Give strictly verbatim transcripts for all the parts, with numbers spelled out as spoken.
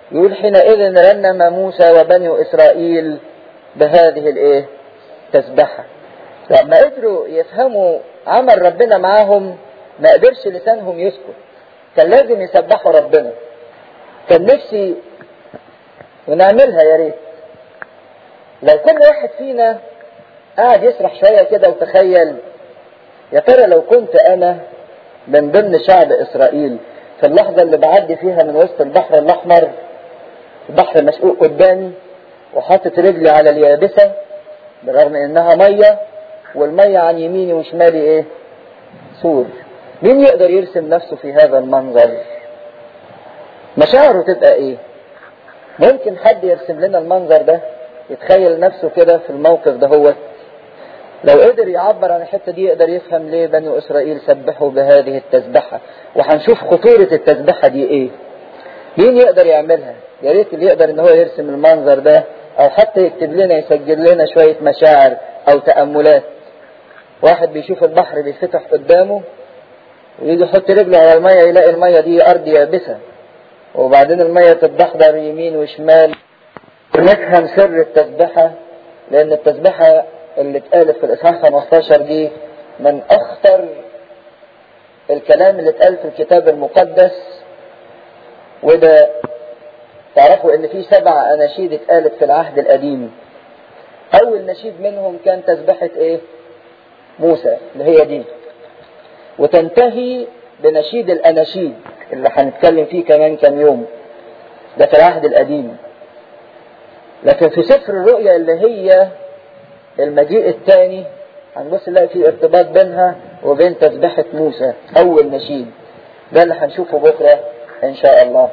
يقول حينئذ رنم موسى وبني إسرائيل بهذه الايه تسبحة. لما قدروا يفهموا عمل ربنا معاهم ما قدرش لسانهم يسكت، كان لازم يسبحوا ربنا. كان نفسي ونعملها يا ريت لو كل واحد فينا قاعد يسرح شوية كده وتخيل يا ترى لو كنت انا من ضمن شعب اسرائيل في اللحظة اللي بعدي فيها من وسط البحر الاحمر، البحر مشقوق قدامي وحاطط رجلي على اليابسة بالرغم انها مية والمية عن يميني وشمالي ايه سور. مين يقدر يرسم نفسه في هذا المنظر؟ مشاعره تبقى ايه؟ ممكن حد يرسم لنا المنظر ده، يتخيل نفسه كده في الموقف ده؟ هو لو قدر يعبر عن الحتة دي يقدر يفهم ليه بني اسرائيل سبحوا بهذه التسبحة. وهنشوف خطورة التسبحة دي ايه. مين يقدر يعملها؟ يا ريت اللي يقدر ان هو يرسم المنظر ده او حتى يكتب لنا يسجل لنا شوية مشاعر او تأملات. واحد بيشوف البحر بيفتح قدامه ويجي يحط رجله على المية يلاقي المية دي ارض يابسة وبعدين المية تتدحضر يمين وشمال. نفهم سر التسبحة لان التسبحة اللي اتقالت في الاصحاح خمستاشر دي من اخطر الكلام اللي اتقال في الكتاب المقدس. وده تعرفوا ان في سبع اناشيد اتقالت في العهد القديم. اول نشيد منهم كان تسبحة ايه موسى اللي هي دي، وتنتهي بنشيد الاناشيد اللي هنتكلم فيه كمان كام يوم ده في العهد القديم. لكن في سفر الرؤيا اللي هي المجيء الثاني هنبص نلاقي في ارتباط بينها وبين تسبحة موسى اول نشيد. ده اللي هنشوفه بكرة ان شاء الله.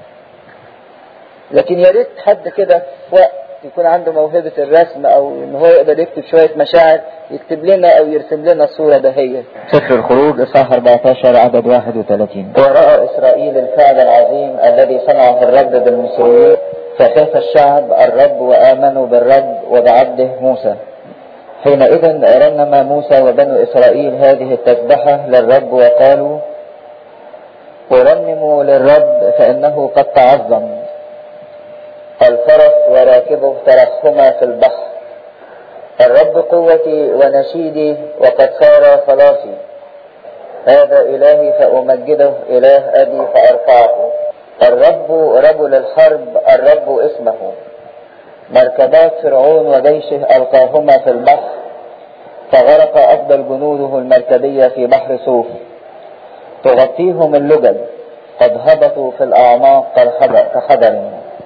لكن يا ريت حد كده في وقت يكون عنده موهبة الرسم او ان هو يقدر يكتب شوية مشاعر يكتب لنا او يرسم لنا الصورة دهية. سفر الخروج اصحاح أربعتاشر عدد واحد وثلاثين. ورأى اسرائيل الفعل العظيم الذي صنعه الرب بالمصريين فخاف الشعب الرب وآمنوا بالرب وبعبده موسى. حينئذ رنم موسى وبنو إسرائيل هذه التسبحة للرب وقالوا ورنموا للرب فإنه قد تعظم، الفرس وراكبه ترحما في البحر، الرب قوتي ونشيدي وقد صار خلاصي، هذا إلهي فأمجده إله أبي فأرفعه، الرب رجل الحرب الرب اسمه، مركبات فرعون وجيشه ألقاهما في البحر فغرق أفضل جنوده المركبية في بحر صوف، تغطيهم اللجج قد هبطوا في الأعماق كحجر.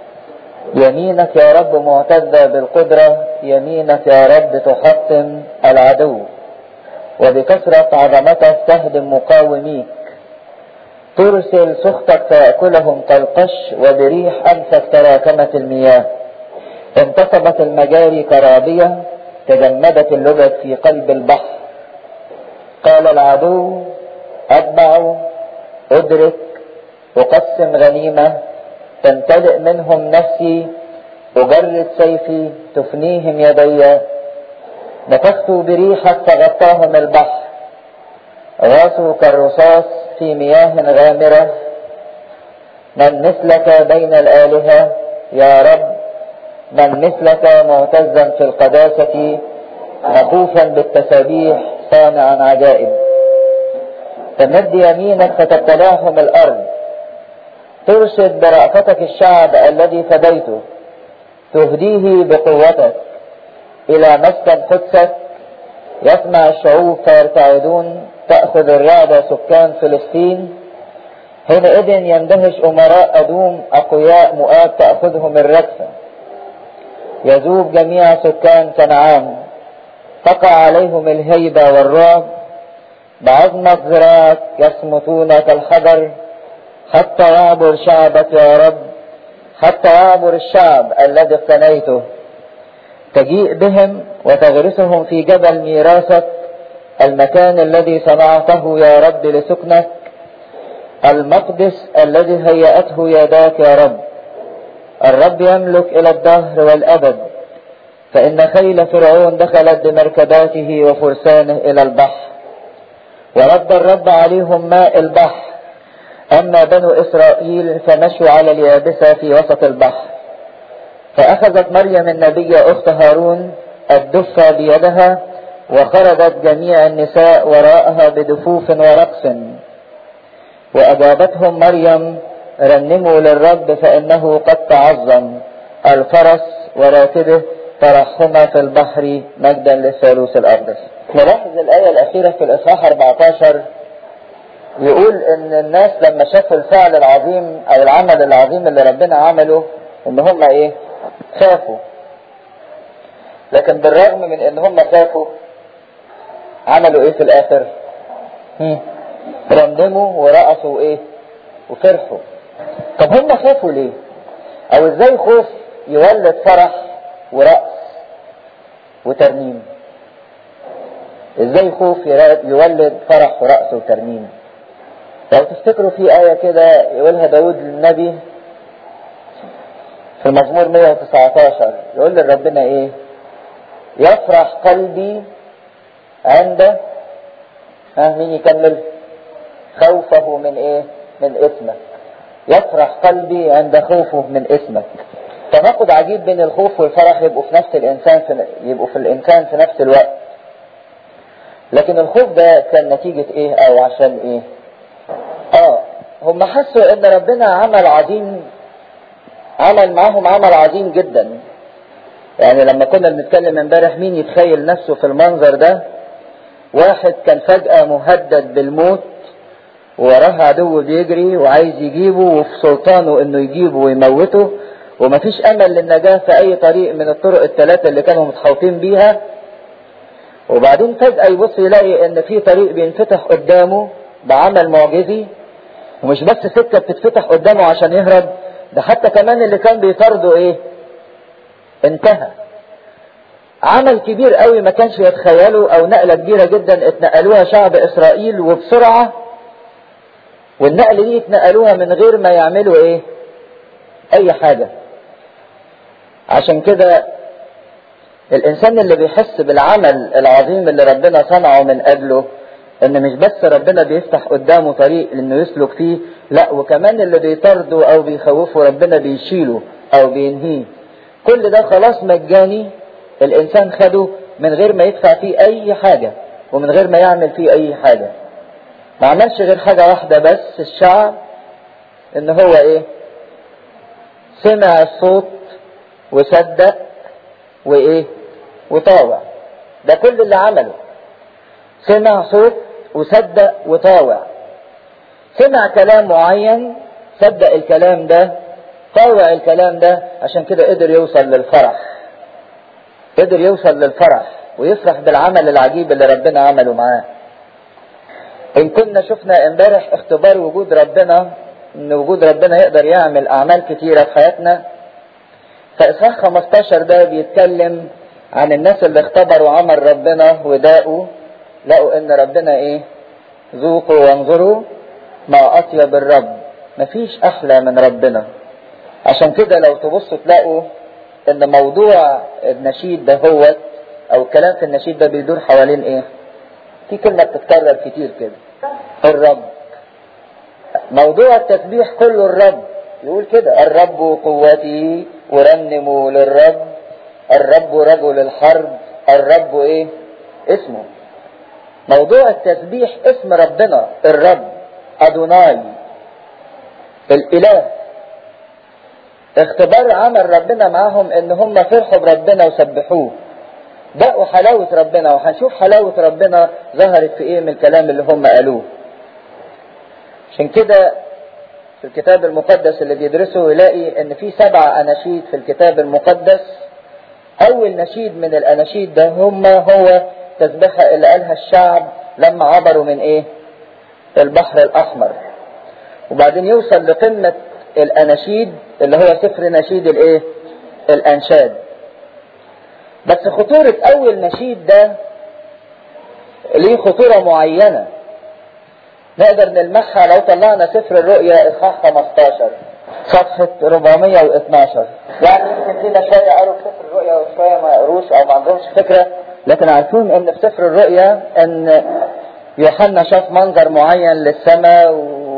يمينك يا رب معتزة بالقدرة، يمينك يا رب تحطم العدو، وبكثرة عظمتك تهدم مقاوميك، ترسل سخطك فيأكلهم كالقش، وبريح أنفك تراكمت المياه، انتصبت المجاري كرابية، تجمدت اللجج في قلب البحر. قال العدو أتبع أدرك أقسم غنيمة، تمتلئ منهم نفسي، أجرد سيفي تفنيهم يدي، نفخت بريحك فغطاهم البحر، غاصوا كالرصاص في مياه غامرة. من مثلك بين الآلهة يا رب، من مثلك معتزا في القداسة، مخوفا بالتسابيح صانعا عجائب. تمد يمينك فتبتلعهم الأرض، ترشد برأفتك الشعب الذي فديته، تهديه بقوتك إلى مسكن قدسك. يسمع الشعوب فيرتعدون، تأخذ الرعد سكان فلسطين. حينئذ يندهش أمراء أدوم، أقوياء مؤاب تأخذهم الركسة. يذوب جميع سكان كنعان، تقع عليهم الهيبة والرعب. بعظمة ذراعك يصمتون كالحجر، حتى يعبر شعبك يا رب، حتى يعبر الشعب الذي اقتنيته. تجيء بهم وتغرسهم في جبل ميراثك، المكان الذي صنعته يا رب لسكنك، المقدس الذي هيأته يداك يا رب. الرب يملك إلى الدهر والأبد، فإن خيل فرعون دخلت بمركباته وفرسانه إلى البحر، ورد الرب عليهم ماء البحر، أما بنو إسرائيل فمشوا على اليابسة في وسط البحر. فأخذت مريم النبية أخت هارون الدفة بيدها، وخرجت جميع النساء وراءها بدفوف ورقص. وأجابتهم مريم: رنموا للرب فإنه قد تعظم، الفرس وراكبه ترحما في البحر، مجدا للثالوث الأقدس. نلاحظ الآية الأخيرة في الإصحاح أربعة عشر، يقول إن الناس لما شافوا الفعل العظيم أو العمل العظيم اللي ربنا عمله إن هم إيه؟ خافوا. لكن بالرغم من إن هم خافوا عملوا إيه في الآخر؟ رنموا ورقصوا إيه؟ وفرحوا. طب هم خافوا ليه؟ أو إزاي خوف يولد فرح ورقص وترنيم؟ ازاي خوف يولد فرح ورقص وترنيم؟ لو تفتكروا في آية كده يقولها داود للنبي في المزمور مئة وتسعة عشر، يقول لربنا ايه؟ يفرح قلبي عند، ها مين يكمل؟ خوفه من ايه؟ من اسمك. يفرح قلبي عند خوفه من اسمك. تناقض عجيب بين الخوف والفرح يبقوا في نفس الانسان في يبقوا في الانسان في نفس الوقت. لكن الخوف ده كان نتيجة ايه او عشان ايه؟ اه هم حسوا ان ربنا عمل عظيم، عمل معهم عمل عظيم جدا. يعني لما كنا بنتكلم امبارح، مين يتخيل نفسه في المنظر ده؟ واحد كان فجأة مهدد بالموت ووراه عدو بيجري وعايز يجيبه وفي سلطانه انه يجيبه ويموته، ومفيش امل للنجاة في اي طريق من الطرق الثلاثة اللي كانوا متحوطين بيها. وبعدين فجأة يبص يلاقي ان في طريق بينفتح قدامه بعمل معجزي، ومش بس سكة بتتفتح قدامه عشان يهرب، ده حتى كمان اللي كان بيطارده ايه؟ انتهى. عمل كبير قوي ما كانش يتخيله، او نقلة كبيرة جدا اتنقلوها شعب اسرائيل وبسرعة، والنقل دي اتنقلوها من غير ما يعملوا ايه؟ اي حاجة. عشان كده الانسان اللي بيحس بالعمل العظيم اللي ربنا صنعه من اجله، ان مش بس ربنا بيفتح قدامه طريق انه يسلك فيه، لا وكمان اللي بيطرده او بيخوفه ربنا بيشيله او بينهيه. كل ده خلاص مجاني، الانسان خده من غير ما يدفع فيه اي حاجة ومن غير ما يعمل فيه اي حاجة. ما عملش غير حاجة واحدة بس الشعب، ان هو ايه؟ سمع الصوت وصدق وايه؟ وطاوع. ده كل اللي عمله. سمع صوت وصدق وطاوع. سمع كلام معين، صدق الكلام ده، طاوع الكلام ده، عشان كده قدر يوصل للفرح. قدر يوصل للفرح ويفرح بالعمل العجيب اللي ربنا عمله معاه. ان كنا شفنا امبارح اختبار وجود ربنا، ان وجود ربنا يقدر يعمل اعمال كتيرة في حياتنا، فإصحاح خمستاشر ده بيتكلم عن الناس اللي اختبروا عمل ربنا وداقوا، لقوا ان ربنا ايه؟ ذوقوا وانظروا ما اطيب الرب. مفيش احلى من ربنا. عشان كده لو تبصوا تلاقوا ان موضوع النشيد ده هو او الكلام في النشيد ده بيدور حوالين ايه؟ في كلمة بتتكرر كتير كده، الرب. موضوع التسبيح كله الرب. يقول كده: الرب قوتي ورنموا للرب، الرب رجل الحرب، الرب ايه؟ اسمه. موضوع التسبيح اسم ربنا الرب، أدوناي، الإله. اختبار عمل ربنا معاهم ان هم فرحوا بربنا وسبحوه، دقوا حلاوة ربنا. وهنشوف حلاوة ربنا ظهرت في ايه من الكلام اللي هم قالوه. عشان كده في الكتاب المقدس اللي بيدرسه يلاقي ان في سبع اناشيد في الكتاب المقدس. اول نشيد من الاناشيد ده هم هو تسبيحة اللي قالها الشعب لما عبروا من ايه؟ البحر الاحمر. وبعدين يوصل لقمة الاناشيد اللي هو سفر نشيد الايه؟ الانشاد. بس خطورة اول نشيد ده ليه خطورة معينة نقدر نلمحها لو طلعنا سفر الرؤيا اصحاح خمستاشر صفحة أربعمية واثناشر. يعني يمكن فينا شوية قروا في سفر الرؤيا وشوية ما قروش او ما عندهمش فكرة، لكن عارفين ان في سفر الرؤيا ان يوحنا شاف منظر معين للسماء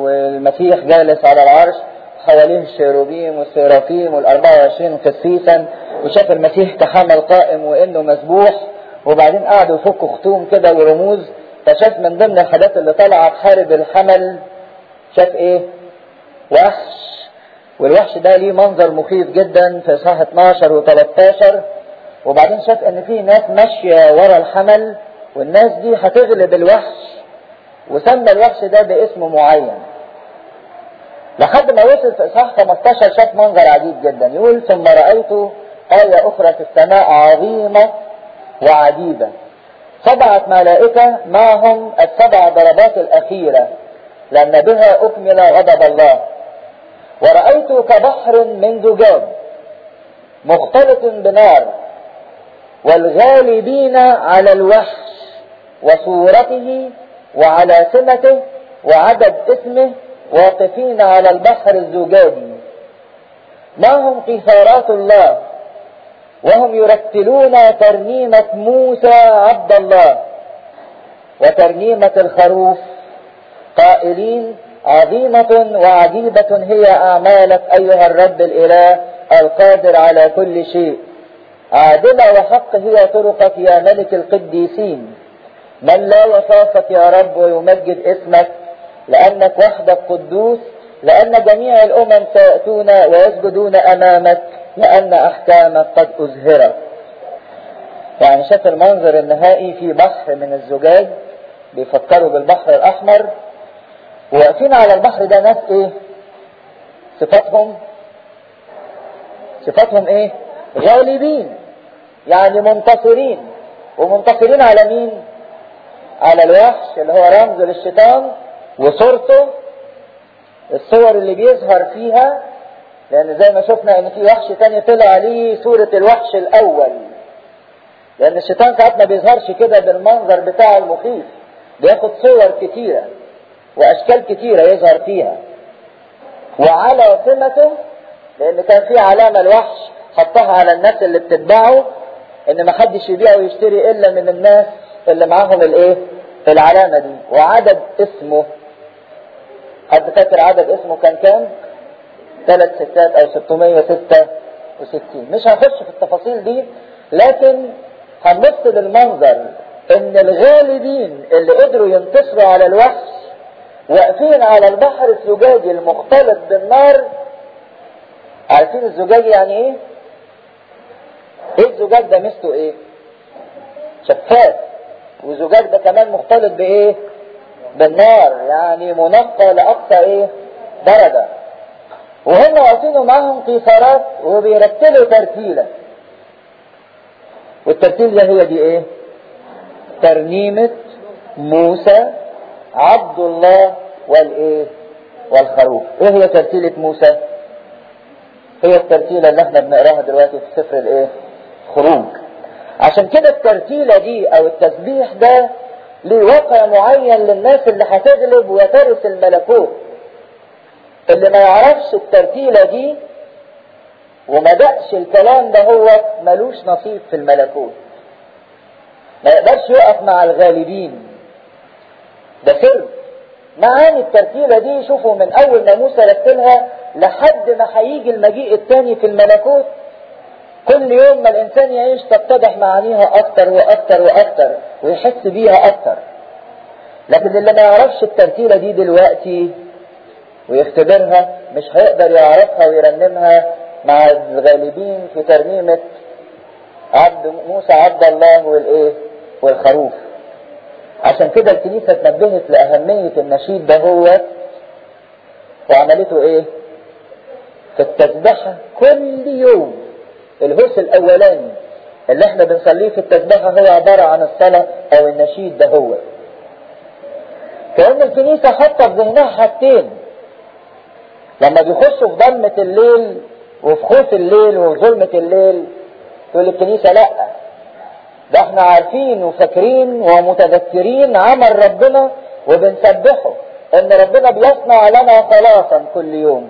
والمسيح جالس على العرش حواليه الشيروبيم والسيرافيم والأربعة وعشرين قسيسا، وشاف المسيح كحمل قائم وإنه مسبوح، وبعدين قعدوا يفكوا ختوم كده ورموز، فشاف من ضمن الحاجات اللي طالعة تحارب الحمل شاف إيه؟ وحش. والوحش ده ليه منظر مخيف جدا في إصحاح اتناشر وتلتاشر. وبعدين شاف إن في ناس ماشية ورا الحمل، والناس دي هتغلب الوحش، وسمى الوحش ده باسم معين، لحد ما وصل في إصحاح خمستاشر شاف منظر عجيب جدا. يقول: ثم رأيت آية أخرى في السماء عظيمة وعجيبة، سبعة ملائكة معهم السبع ضربات الأخيرة، لأن بها أكمل غضب الله. ورأيت كبحر من زجاج مختلط بنار، والغالبين على الوحش وصورته وعلى سمته وعدد اسمه واقفين على البحر الزجاجي، معهم قيثارات الله، وهم يرتلون ترنيمة موسى عبد الله وترنيمة الخروف، قائلين: عظيمة وعجيبة هي أعمالك أيها الرب الإله القادر على كل شيء، عادلة وحق هي طرقك يا ملك القديسين، من لا يخافك يا رب ويمجد اسمك، لأنك وحدك قدوس، لأن جميع الأمم سيأتون ويسجدون أمامك، لأن أحكامك قد أزهرت. يعني شاف المنظر النهائي في بحر من الزجاج، بيفكروا بالبحر الأحمر، وواقفين على البحر ده ناس إيه؟ صفاتهم صفاتهم إيه؟ غالبين، يعني منتصرين. ومنتصرين على مين؟ على الوحش اللي هو رمز للشيطان، وصورته، الصور اللي بيظهر فيها، لأن زي ما شفنا إن في وحش تاني طلع عليه صورة الوحش الأول، لأن الشيطان ساعات ما بيظهرش كده بالمنظر بتاع المخيف، بياخد صور كتيرة وأشكال كتيرة يظهر فيها. وعلى سمته، لأن كان في علامة الوحش حطها على الناس اللي بتتبعه، إن ما حدش يبيع ويشتري إلا من الناس اللي معاهم الإيه؟ العلامة دي. وعدد اسمه، حد فاكر عدد اسمه كان كام؟ ثلاث ستات أو ستمائة وستة وستين. مش هنخش في التفاصيل دي، لكن هنبص للمنظر إن الغالبين اللي قدروا ينتصروا على الوحش واقفين على البحر الزجاجي المختلط بالنار. عارفين الزجاج يعني ايه؟ ايه الزجاج ده؟ مستو ايه؟ شفاف. والزجاج ده كمان مختلط بايه؟ بالنار، يعني منقى لاقصى ايه؟ درجة. وهم واقفين معاهم قيثارات وبيرتلوا ترتيلة، والترتيل ده هي دي ايه؟ ترنيمة موسى عبد الله والايه؟ والخروف. ايه هي ترتيلة موسى؟ هي الترتيلة اللي احنا بنقراها دلوقتي في سفر الايه؟ خروج. عشان كده الترتيلة دي او التسبيح ده ليه واقع معين للناس اللي هتغلب وترث الملكوت. اللي ما يعرفش الترتيلة دي وما دقش الكلام ده هو ملوش نصيب في الملكوت، ما يقدرش يقف مع الغالبين. ده سر معاني الترتيلة دي. شوفوا من اول ما موسى رتلها لحد ما هيجي المجيء الثاني في الملكوت، كل يوم ما الانسان يعيش تتضح معانيها اكتر واكتر واكتر ويحس بيها اكتر. لكن اللي ما يعرفش الترتيلة دي دلوقتي ويختبرها مش هيقدر يعرفها ويرنمها مع الغالبين في ترنيمة عبد موسى عبد الله والايه؟ والخروف. عشان كده الكنيسة تنبهت لأهمية النشيد ده هو، وعملته ايه؟ في التسبحة كل يوم. الهوس الاولاني اللي احنا بنصليه في التسبحة هو عبارة عن الصلاة او النشيد ده هو. كأن الكنيسة حاطة في ذهنها حاجتين لما بيخشوا في ضلمة الليل وفي خوف الليل وفي ظلمة الليل. تقول الكنيسة لا، ده احنا عارفين وفاكرين ومتذكرين عمل ربنا وبنسبحه ان ربنا بيصنع لنا خلاصا كل يوم.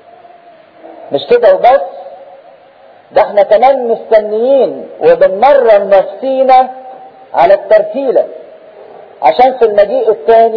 مش كده وبس، ده احنا كمان مستنيين وبنمرن نفسينا على الترتيلة عشان في المجيء الثاني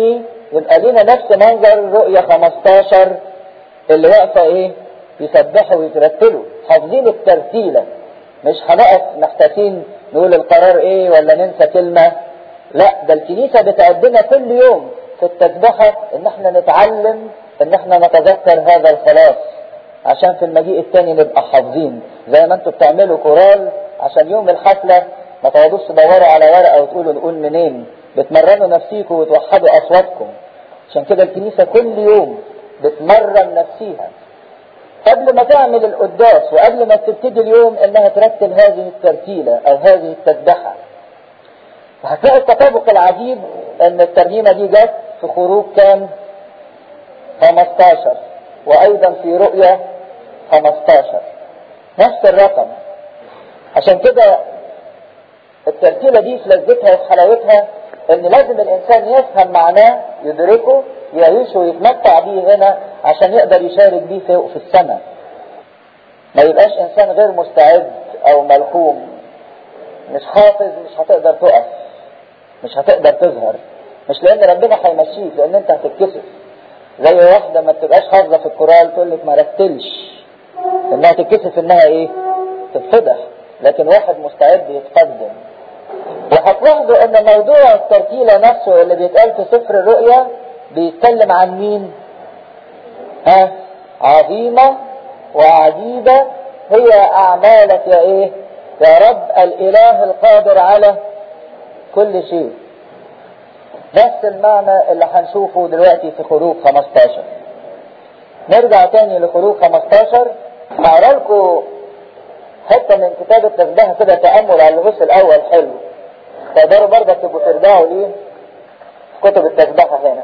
يبقى لينا نفس منظر رؤية خمستاشر اللي واقفة ايه يسبحوا ويترتلوا حافظين الترتيلة، مش هنقف محتاجين نقول القرار ايه ولا ننسى كلمة. لا، ده الكنيسة بتعدنا كل يوم في التسبحة ان احنا نتعلم ان احنا نتذكر هذا الخلاص، عشان في المجيء التاني نبقى حافظين. زي ما انتوا بتعملوا كورال عشان يوم الحفلة ما تقعدوش تدوروا على ورقة وتقولوا نقول منين، بتمرنوا نفسيكم وتوحدوا اصواتكم. عشان كده الكنيسة كل يوم بتمرن نفسيها قبل ما تعمل القداس وقبل ما تبتدي اليوم انها ترتل هذه الترتيلة او هذه التسبحة. هتلاقي التطابق العجيب ان الترنيمة دي جت في خروج كام خمستاشر، وايضا في رؤية خمستاشر نفس الرقم. عشان كده الترتيلة دي في لذتها وفي حلاوتها ان لازم الانسان يفهم معناه يدركه يعيشه ويتمتع بيه هنا عشان يقدر يشارك بيه فوق في السماء. ما يبقاش انسان غير مستعد او ملخوم مش حافظ، مش هتقدر تقف، مش هتقدر تظهر، مش لان ربنا هيمشيك، لان انت هتتكسف. زي واحدة ما تبقاش حافظة في الكورال تقول لك ما رتلش، انها تتكسف انها ايه تتفضح، لكن واحد مستعد يتقدم. وهتلاحظوا ان موضوع الترتيلة نفسه اللي بيتقال في سفر الرؤيا بيتكلم عن مين؟ ها عظيمة وعجيبة هي اعمالك يا ايه يا رب الاله القادر على كل شيء. نفس المعنى اللي هنشوفه دلوقتي في خروج خمستاشر. نرجع تاني لخروج خمستاشر، هقرا لكم حتة من كتاب التسبيح كده تأمل على الغش الاول حلو، تقدروا برضه تبقوا ترجعوا ليه كتب التسبيحة هنا.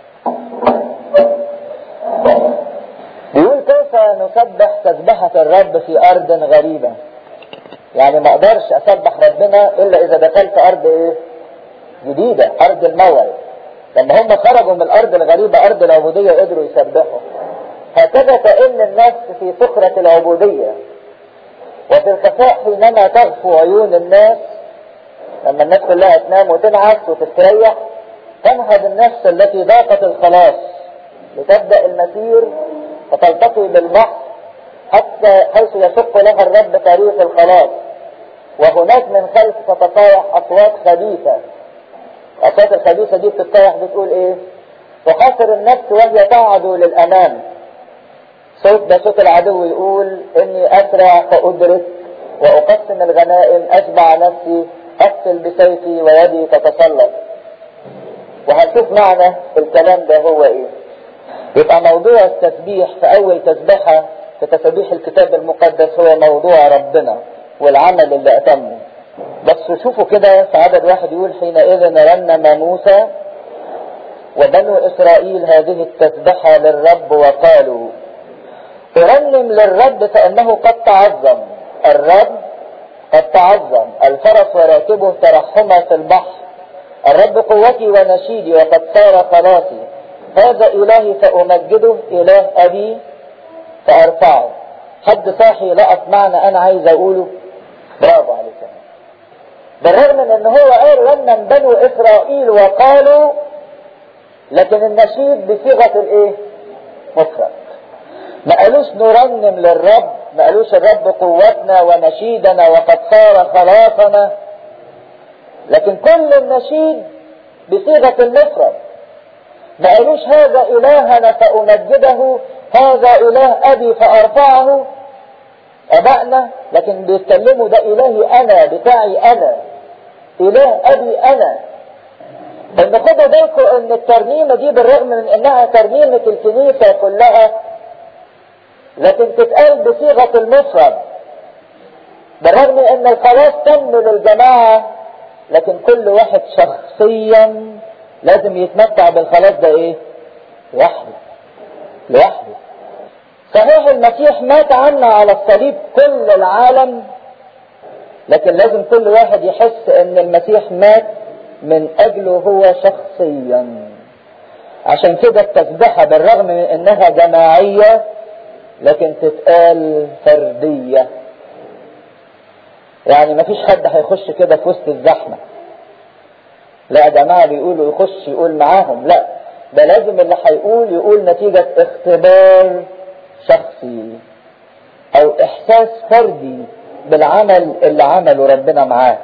بيقول كيف نسبح تسبحة الرب في أرض غريبة. يعني ما اقدرش اسبح ربنا الا اذا دخلت ارض ايه جديدة، ارض الموعد. لما هم خرجوا من الارض الغريبة ارض العبودية قدروا يسبحوا. هكذا كأن النفس في صخرة العبودية وفي الخفاء حينما تغفو عيون الناس، لما الناس كلها تنام وتنعس وتستريح، تنهض النفس التي ذاقت الخلاص لتبدأ المسير فتلتقي بالبحر حتى حيث يشق لها الرب طريق الخلاص. وهناك من خلف تتطايح أصوات خبيثة. الأصوات الخبيثة دي بتتطايح بتقول إيه؟ تحاصر النفس وهي تعدو للأمام. صوت ده صوت العدو يقول إني أسرع فأدرك وأقسم الغنائم أشبع نفسي أقتل بسيفي ويدي تتسلط. وهنشوف معنى الكلام ده هو إيه. يبقى موضوع التسبيح في أول تسبيحة في تسبيح الكتاب المقدس هو موضوع ربنا والعمل اللي أتمه. بس شوفوا كده في عدد واحد يقول حينئذ رنم موسى وبنو إسرائيل هذه التسبحة للرب وقالوا أرنم للرب فإنه قد تعظم. الرب قد تعظم، الفرس وراكبه ترحما في البحر. الرب قوتي ونشيدي وقد صار خلاصي. هذا إلهي فأمجده، إله أبي فأرفعه. حد صاحي لقط معنى أنا عايز أقوله؟ برافو عليك. بالرغم من أنه هو قال رنم بنو إسرائيل وقالوا، لكن النشيد بصيغة الإيه؟ مفرد. ما قالوش نرنم للرب، ما قالوش الرب قوتنا ونشيدنا وقد صار خلاصنا، لكن كل النشيد بصيغة المفرد. ما قالوش هذا إلهنا فأمجده، هذا إله أبي فأرفعه أبائنا، لكن بيتكلموا ده إلهي أنا، بتاعي أنا، إله أبي أنا. إن خدوا بالكم إن الترنيمة دي بالرغم من إنها ترنيمة الكنيسة كلها، لكن تتقال بصيغة المفرد. بالرغم من إن الخلاص تم للجماعة، لكن كل واحد شخصيا لازم يتمتع بالخلاص ده إيه؟ لوحده لوحده. صحيح المسيح مات عنا على الصليب كل العالم، لكن لازم كل واحد يحس ان المسيح مات من اجله هو شخصيا. عشان كده التسبيحة بالرغم من انها جماعية لكن تتقال فردية. يعني مفيش حد هيخش كده في وسط الزحمة، لا يا جماعة بيقولوا يخش يقول معاهم، لا، ده لازم اللي هيقول يقول نتيجة اختبار شخصي او احساس فردي بالعمل اللي عمله ربنا معاه،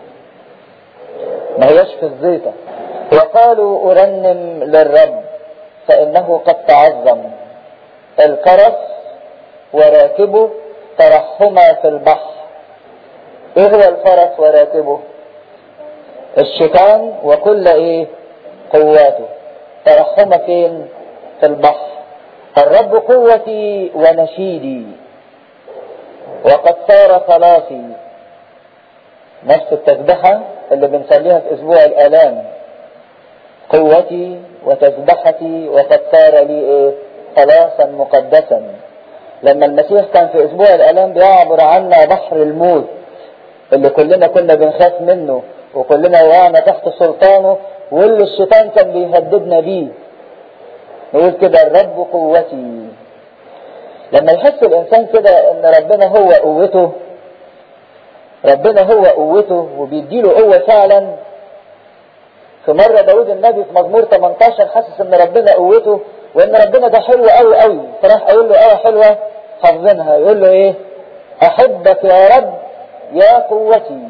ما هيش في الزيطة. وقالوا أرنم للرب فإنه قد تعظم، الكرس وراكبه ترحما في البحر. ايه هو الفرس وراكبه؟ الشيطان وكل ايه قواته، ترحما فين؟ في البحر. الرب قوتي ونشيدي وقد صار خلاصي. نفس التسبحة اللي بنصليها في اسبوع الالام، قوتي وتسبحتي وقد صار لي ايه خلاصا مقدسا. لما المسيح كان في اسبوع الالام بيعبر عنا بحر الموت اللي كلنا كنا بنخاف منه وكلنا وقعنا تحت سلطانه واللي الشيطان كان بيهددنا بيه، نقول كده الرب قوتي. لما يحس الانسان كده ان ربنا هو قوته، ربنا هو قوته وبيديله قوة فعلا. في مرة داود النبي في مزمور ثمانية عشر حاسس ان ربنا قوته وان ربنا ده حلو قوي قوي، فراح قايل له اه حلوة حافظينها، يقول له ايه؟ احبك يا رب يا قوتي.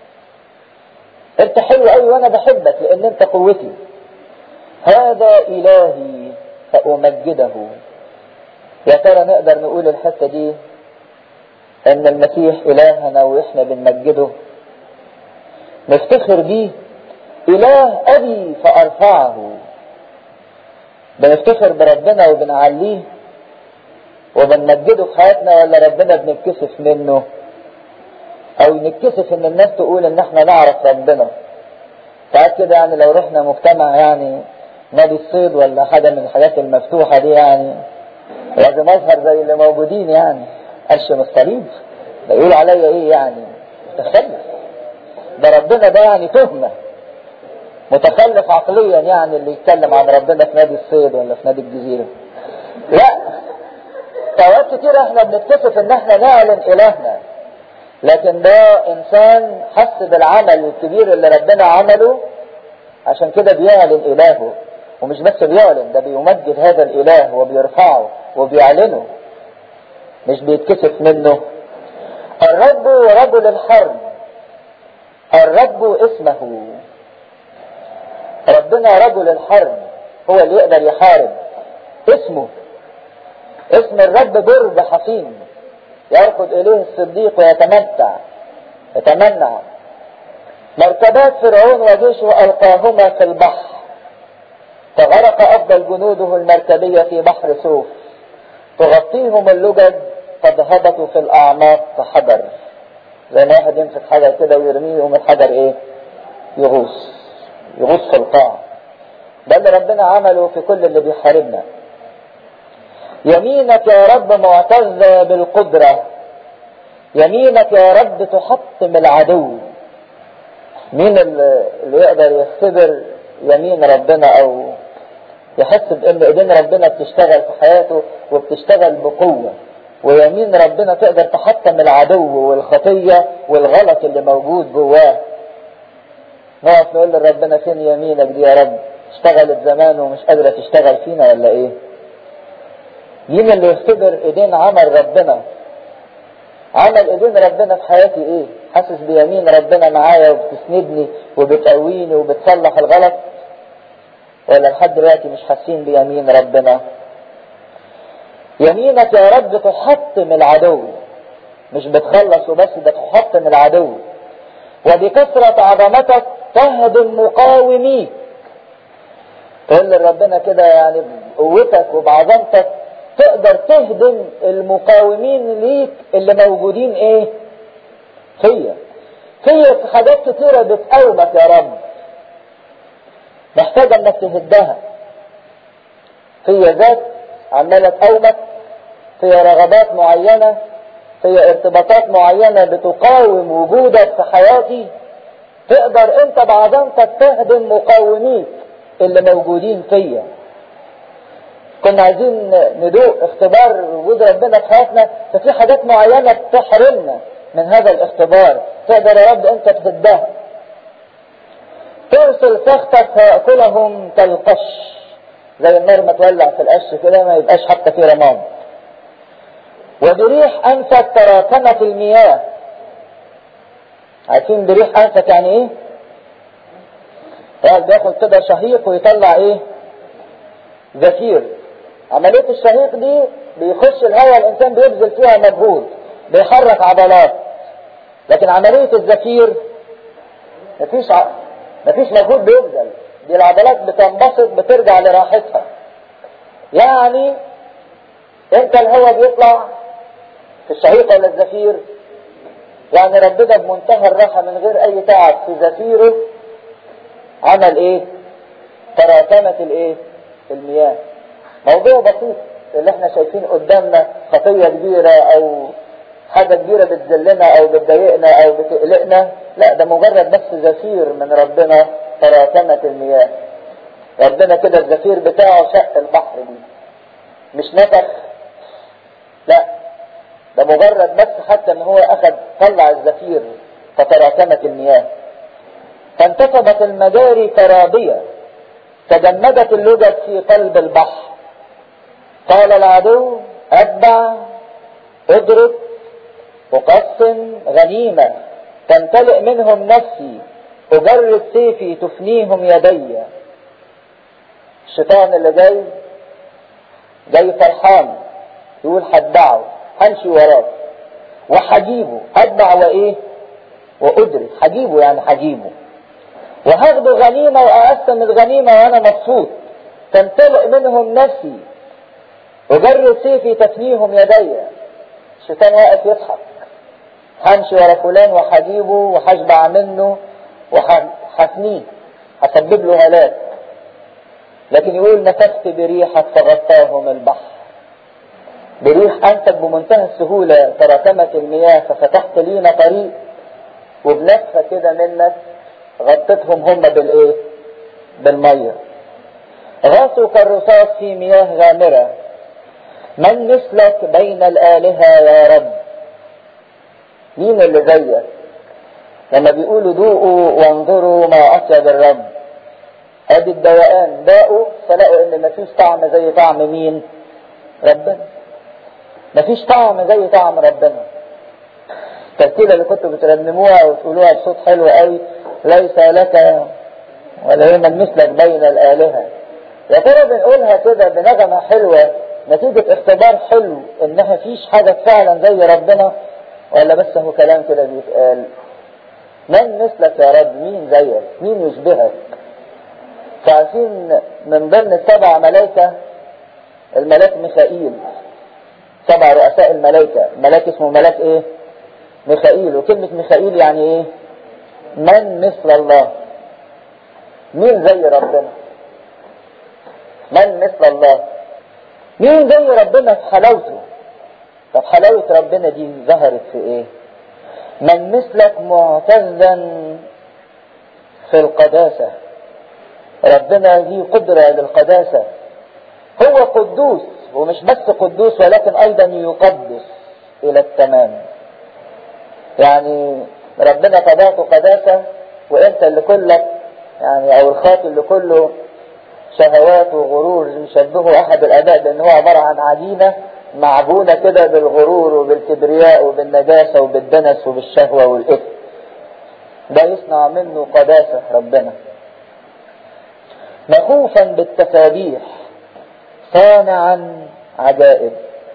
انت حلو قوي وانا بحبك لان انت قوتي. هذا الهي فامجده. يا ترى نقدر نقول الحتة دي ان المسيح الهنا واحنا بنمجده نفتخر بيه؟ اله ابي فارفعه. بنفتخر بربنا وبنعليه وبنمجده في حياتنا، ولا ربنا بنتكسف منه او نتكسف ان الناس تقول ان احنا نعرف ربنا؟ ساعات كده يعني لو رحنا مجتمع يعني نادي الصيد ولا حاجة من الحاجات المفتوحة دي، يعني لازم اظهر زي اللي موجودين، يعني ارشم الصليب، ده يقول عليا ايه يعني؟ متخلف. ده ربنا ده يعني تهمة، متخلف عقليا يعني اللي يتكلم عن ربنا في نادي الصيد ولا في نادي الجزيرة. لا، اوقات كتير احنا بنتكسف ان احنا نعلن الهنا، لكن ده انسان حس بالعمل الكبير اللي ربنا عمله عشان كده بيعلن الهه. ومش بس بيعلن، ده بيمجد هذا الاله وبيرفعه وبيعلنه، مش بيتكسف منه. الرب رجل الحرب، الرب اسمه. ربنا رجل الحرب، هو اللي يقدر يحارب. اسمه اسم الرب برج حصين يركض اليه الصديق ويتمتع يتمنع. مركبات فرعون وجيشه القاهما في البحر، فغرق افضل جنوده المركبية في بحر سوف، تغطيهم اللجج قد هبطوا في الاعماق كحجر. زي ما واحد يمسك حجر كده ويرميه ومن الحجر ايه؟ يغوص يغوص في القاع. ده اللي ربنا عمله في كل اللي بيحاربنا. يمينك يا رب معتزة بالقدرة، يمينك يا رب تحطم العدو. مين اللي يقدر يختبر يمين ربنا او يحس بان ايدين ربنا بتشتغل في حياته وبتشتغل بقوة، ويمين ربنا تقدر تحطم العدو والخطية والغلط اللي موجود جواه؟ نقف نقول لربنا فين يمينك دي يا رب؟ اشتغلت زمان ومش قادرة تشتغل فينا ولا ايه؟ مين اللي يختبر ايدين عمل ربنا؟ عمل ايدين ربنا في حياتي ايه؟ حاسس بيمين ربنا معايا وبتسندني وبتقويني وبتصلح الغلط، ولا لحد دلوقتي مش حاسين بيمين ربنا؟ يمينك يا رب تحطم العدو، مش بتخلص وبس، ده تحطم العدو. وبكثرة عظمتك تهدم مقاوميك. تقول لربنا كده يعني بقوتك وبعظمتك تقدر تهدم المقاومين ليك اللي موجودين ايه؟ فيا. فيا حاجات كتيرة بتقاومك يا رب، محتاجة انك تهدها. فيا ذات عمالة تقاومك، فيا رغبات معينة، فيا ارتباطات معينة بتقاوم وجودك في حياتي. تقدر انت بعظمتك تهدم مقاوميك اللي موجودين فيا. كنا عايزين ندوق اختبار وجود ربنا في حياتنا، ففي حاجات معينة بتحرمنا من هذا الاختبار. تقدر يا رب انت تهدها. ترسل سختك فيأكلهم كالقش، زي النار ما تولع في القش كده ما يبقاش حتى فيه رماد. وبريح انفك تراكمت المياه. عارفين بريح انفك يعني ايه؟ واحد بياخد كده شهيق ويطلع ايه؟ زفير. عملية الشهيق دي بيخش الهواء الانسان بيبذل فيها مجهود بيحرك عضلات، لكن عملية الزفير مفيش ع... مفيش مجهود بيبذل، دي العضلات بتنبسط بترجع لراحتها. يعني انت الهواء بيطلع في الشهيق ولا الزفير؟ يعني ربنا بمنتهى الراحة من غير اي تعب في زفيره عمل ايه؟ تراكمت الايه؟ المياه. موضوع بسيط اللي احنا شايفين قدامنا خطية كبيرة او حاجة كبيرة بتذلنا او بتضايقنا او بتقلقنا، لا ده مجرد بس زفير من ربنا تراكمت المياه. ربنا كده الزفير بتاعه شق البحر دي، مش نفخ، لا ده مجرد بس حتى ان هو اخذ طلع الزفير فتراكمت المياه. فانتفضت المجاري كرابية، تجمدت اللجج في قلب البحر. قال العدو اتبع ادرك اقسم غنيمة، تمتلئ منهم نفسي، اجرد سيفي تفنيهم يدي. الشيطان اللي جاي جاي فرحان يقول هتبعه، همشي وراه وهجيبه، اتبع وايه وادرك، هجيبه يعني هجيبه وهاخده غنيمة واقسم الغنيمة وانا مبسوط. تمتلئ منهم نفسي، اجرد سيفي تفنيهم يدي. الشيطان واقف يضحك، همشي ورا فلان وهجيبه وهشبع منه وهفنيه، هسبب له هلاك. لكن يقول نفخت بريحك فغطاهم البحر. بريح انتك بمنتهى السهولة تراكمت المياه ففتحت لينا طريق، وبنفخة كده منك غطتهم هم بالايه؟ بالمية. غاصوا كالرصاص في مياه غامرة. من مثلك بين الآلهة يا رب؟ مين اللي زيك؟ لما بيقولوا ذوقوا وانظروا ما أطيب الرب، ادي الدوقان داقوا فلقوا ان مفيش طعم زي طعم مين؟ ربنا. مفيش طعم زي طعم ربنا. الترتيبة اللي كنتوا بترنموها وتقولوها بصوت حلو قوي، ليس لك ولا يمن مثلك بين الآلهة. يا ترى بنقولها كده بنغمة حلوة نتيجة اختبار حلو انها فيش حاجة فعلا زي ربنا، ولا بس هو كلام كده بيتقال؟ من مثلك يا رب؟ مين زيك؟ مين يشبهك؟ عارفين من ضمن السبع ملائكة الملاك ميخائيل، سبع رؤساء الملائكة، ملاك اسمه ملاك ايه؟ ميخائيل. وكلمة ميخائيل يعني ايه؟ من مثل الله. مين زي ربنا؟ من مثل الله؟ مين زي ربنا في حلاوته؟ طب حلاوة ربنا دي ظهرت في ايه؟ من مثلك معتزا في القداسة. ربنا ليه قدرة للقداسة، هو قدوس، ومش بس قدوس ولكن ايضا يقدس الى التمام. يعني ربنا قداسه قداسة، وانت اللي كلك يعني او الخاطئ اللي كله شهوات وغرور. يشبهه احد الاباء بان هو عبارة عن عجينة معجونة كده بالغرور وبالكبرياء وبالنجاسة وبالدنس وبالشهوة والاثم. ده يصنع منه قداسة ربنا. مخوفا بالتسابيح صانعا عجائب.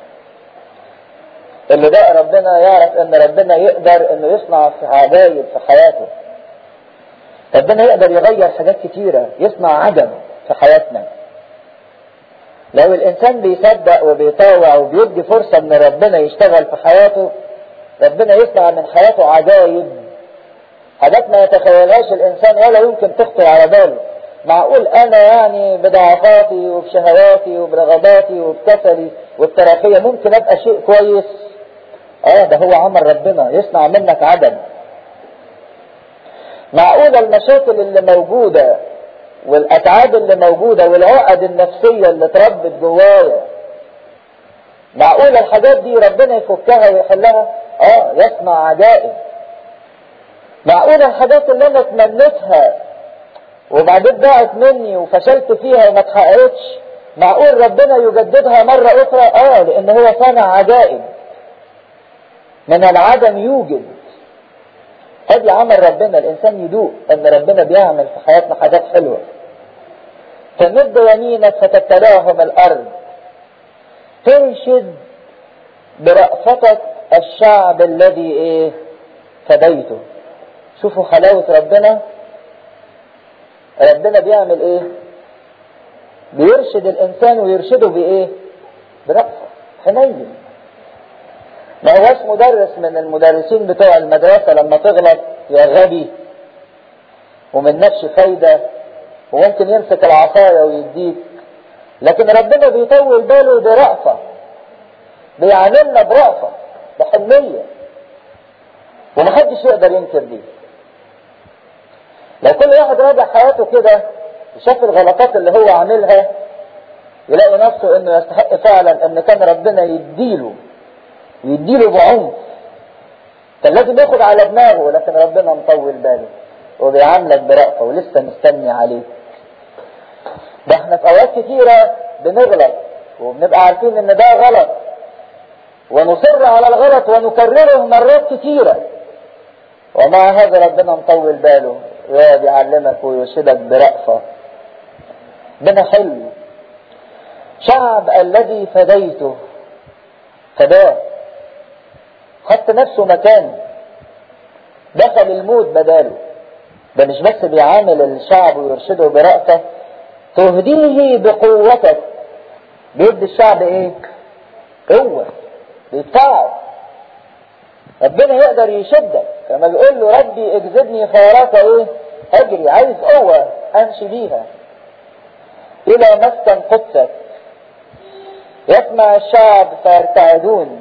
اللي ده ربنا يعرف ان ربنا يقدر انه يصنع في عجائب في حياته. ربنا يقدر يغير حاجات كتيرة، يصنع عجب في حياتنا. لو الانسان بيصدق وبيطاوع وبيدي فرصة ان ربنا يشتغل في حياته، ربنا يصنع من حياته عجائب، حاجات ما يتخيلهاش الانسان ولا يمكن تخطر على باله. معقول انا يعني بضعفاتي وبشهواتي وبرغباتي وبكسلي وبتراخية ممكن ابقى شيء كويس؟ اه ده هو عمل ربنا يصنع منك عدم. معقول المشاكل اللي موجودة والاتعاب اللي موجودة والعقد النفسية اللي اتربت جوايا، معقول الحاجات دي ربنا يفكها ويحلها؟ اه يصنع عجائب. معقول الحاجات اللي انا اتمنيتها وبعدين ضاعت مني وفشلت فيها وما اتحققتش، معقول ربنا يجددها مرة اخرى؟ اه، لان هو صنع عجائب، من العدم يوجد. ادي عمل ربنا، الانسان يدوق ان ربنا بيعمل في حياتنا حاجات حلوة. تمد يمينك فتبتلعهم الارض، تنشد برأفتك الشعب الذي ايه فديته. شوفوا حلاوة ربنا. ربنا بيعمل ايه؟ بيرشد الانسان ويرشده بايه؟ برأفة، حنين. ما هواش مدرس من المدرسين بتوع المدرسة لما تغلط يا غبي ومن نفس فايدة وممكن يمسك العصاية ويديك، لكن ربنا بيطول باله برأفة، بيعاملنا برأفة بحنية، ومحدش يقدر ينكر دي. لو كل واحد راجع حياته كده وشاف الغلطات اللي هو عاملها يلاقي نفسه انه يستحق فعلا ان كان ربنا يديله يديله بعنف، كان لازم ياخد على دماغه، لكن ربنا مطول باله وبيعاملك برأفة ولسه مستني عليك. ده احنا في اوقات كتيرة بنغلط وبنبقى عارفين ان ده غلط ونصر على الغلط ونكرره مرات كتيرة، ومع هذا ربنا مطول باله ويقعد يعلمك ويرشدك برأفة. ربنا حلو. شعب الذي فديته، فداه، حط نفسه مكانه، دخل الموت بداله. ده مش بس بيعامل الشعب ويرشده برأفة، تهديه بقوتك. بيدي الشعب ايه؟ قوة، بيدفعه. ربنا يقدر يشدك لما بيقول له ربي اجذبني خيرات ايه؟ اجري، عايز قوة امشي بيها الى مسكن قدسك. يسمع الشعب فيرتعدون.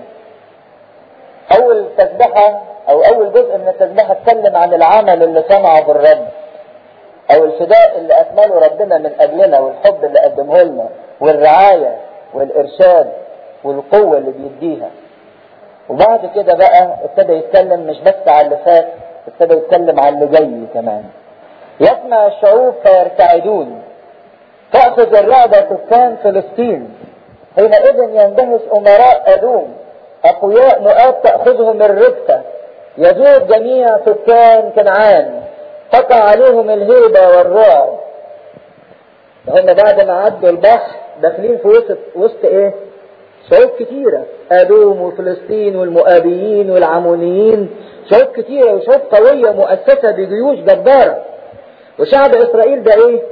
اول تسبحة او اول جزء من التسبحة اتكلم عن العمل اللي صنعه بالرب، او الفداء اللي اكمله ربنا من اجلنا، والحب اللي قدمه لنا، والرعاية والارشاد والقوة اللي بيديها. وبعد كده بقى ابتدى يتكلم مش بس على اللي فات، ابتدى يتكلم على اللي جاي كمان. يسمع الشعوب فيرتعدون، تأخذ الرعدة سكان فلسطين، حينئذ يندهش أمراء أدوم، أقوياء مؤاب تأخذهم الربكة، يذوب جميع سكان كنعان، تقع عليهم الهيبة والرعب. هم بعد ما عدوا البحر داخلين في وسط وسط ايه؟ شعوب كتيرة، أدوم وفلسطين والمؤابيين والعمونيين، شعوب كتيرة وشعوب قوية مؤسسة بجيوش جبارة. وشعب إسرائيل ده ايه؟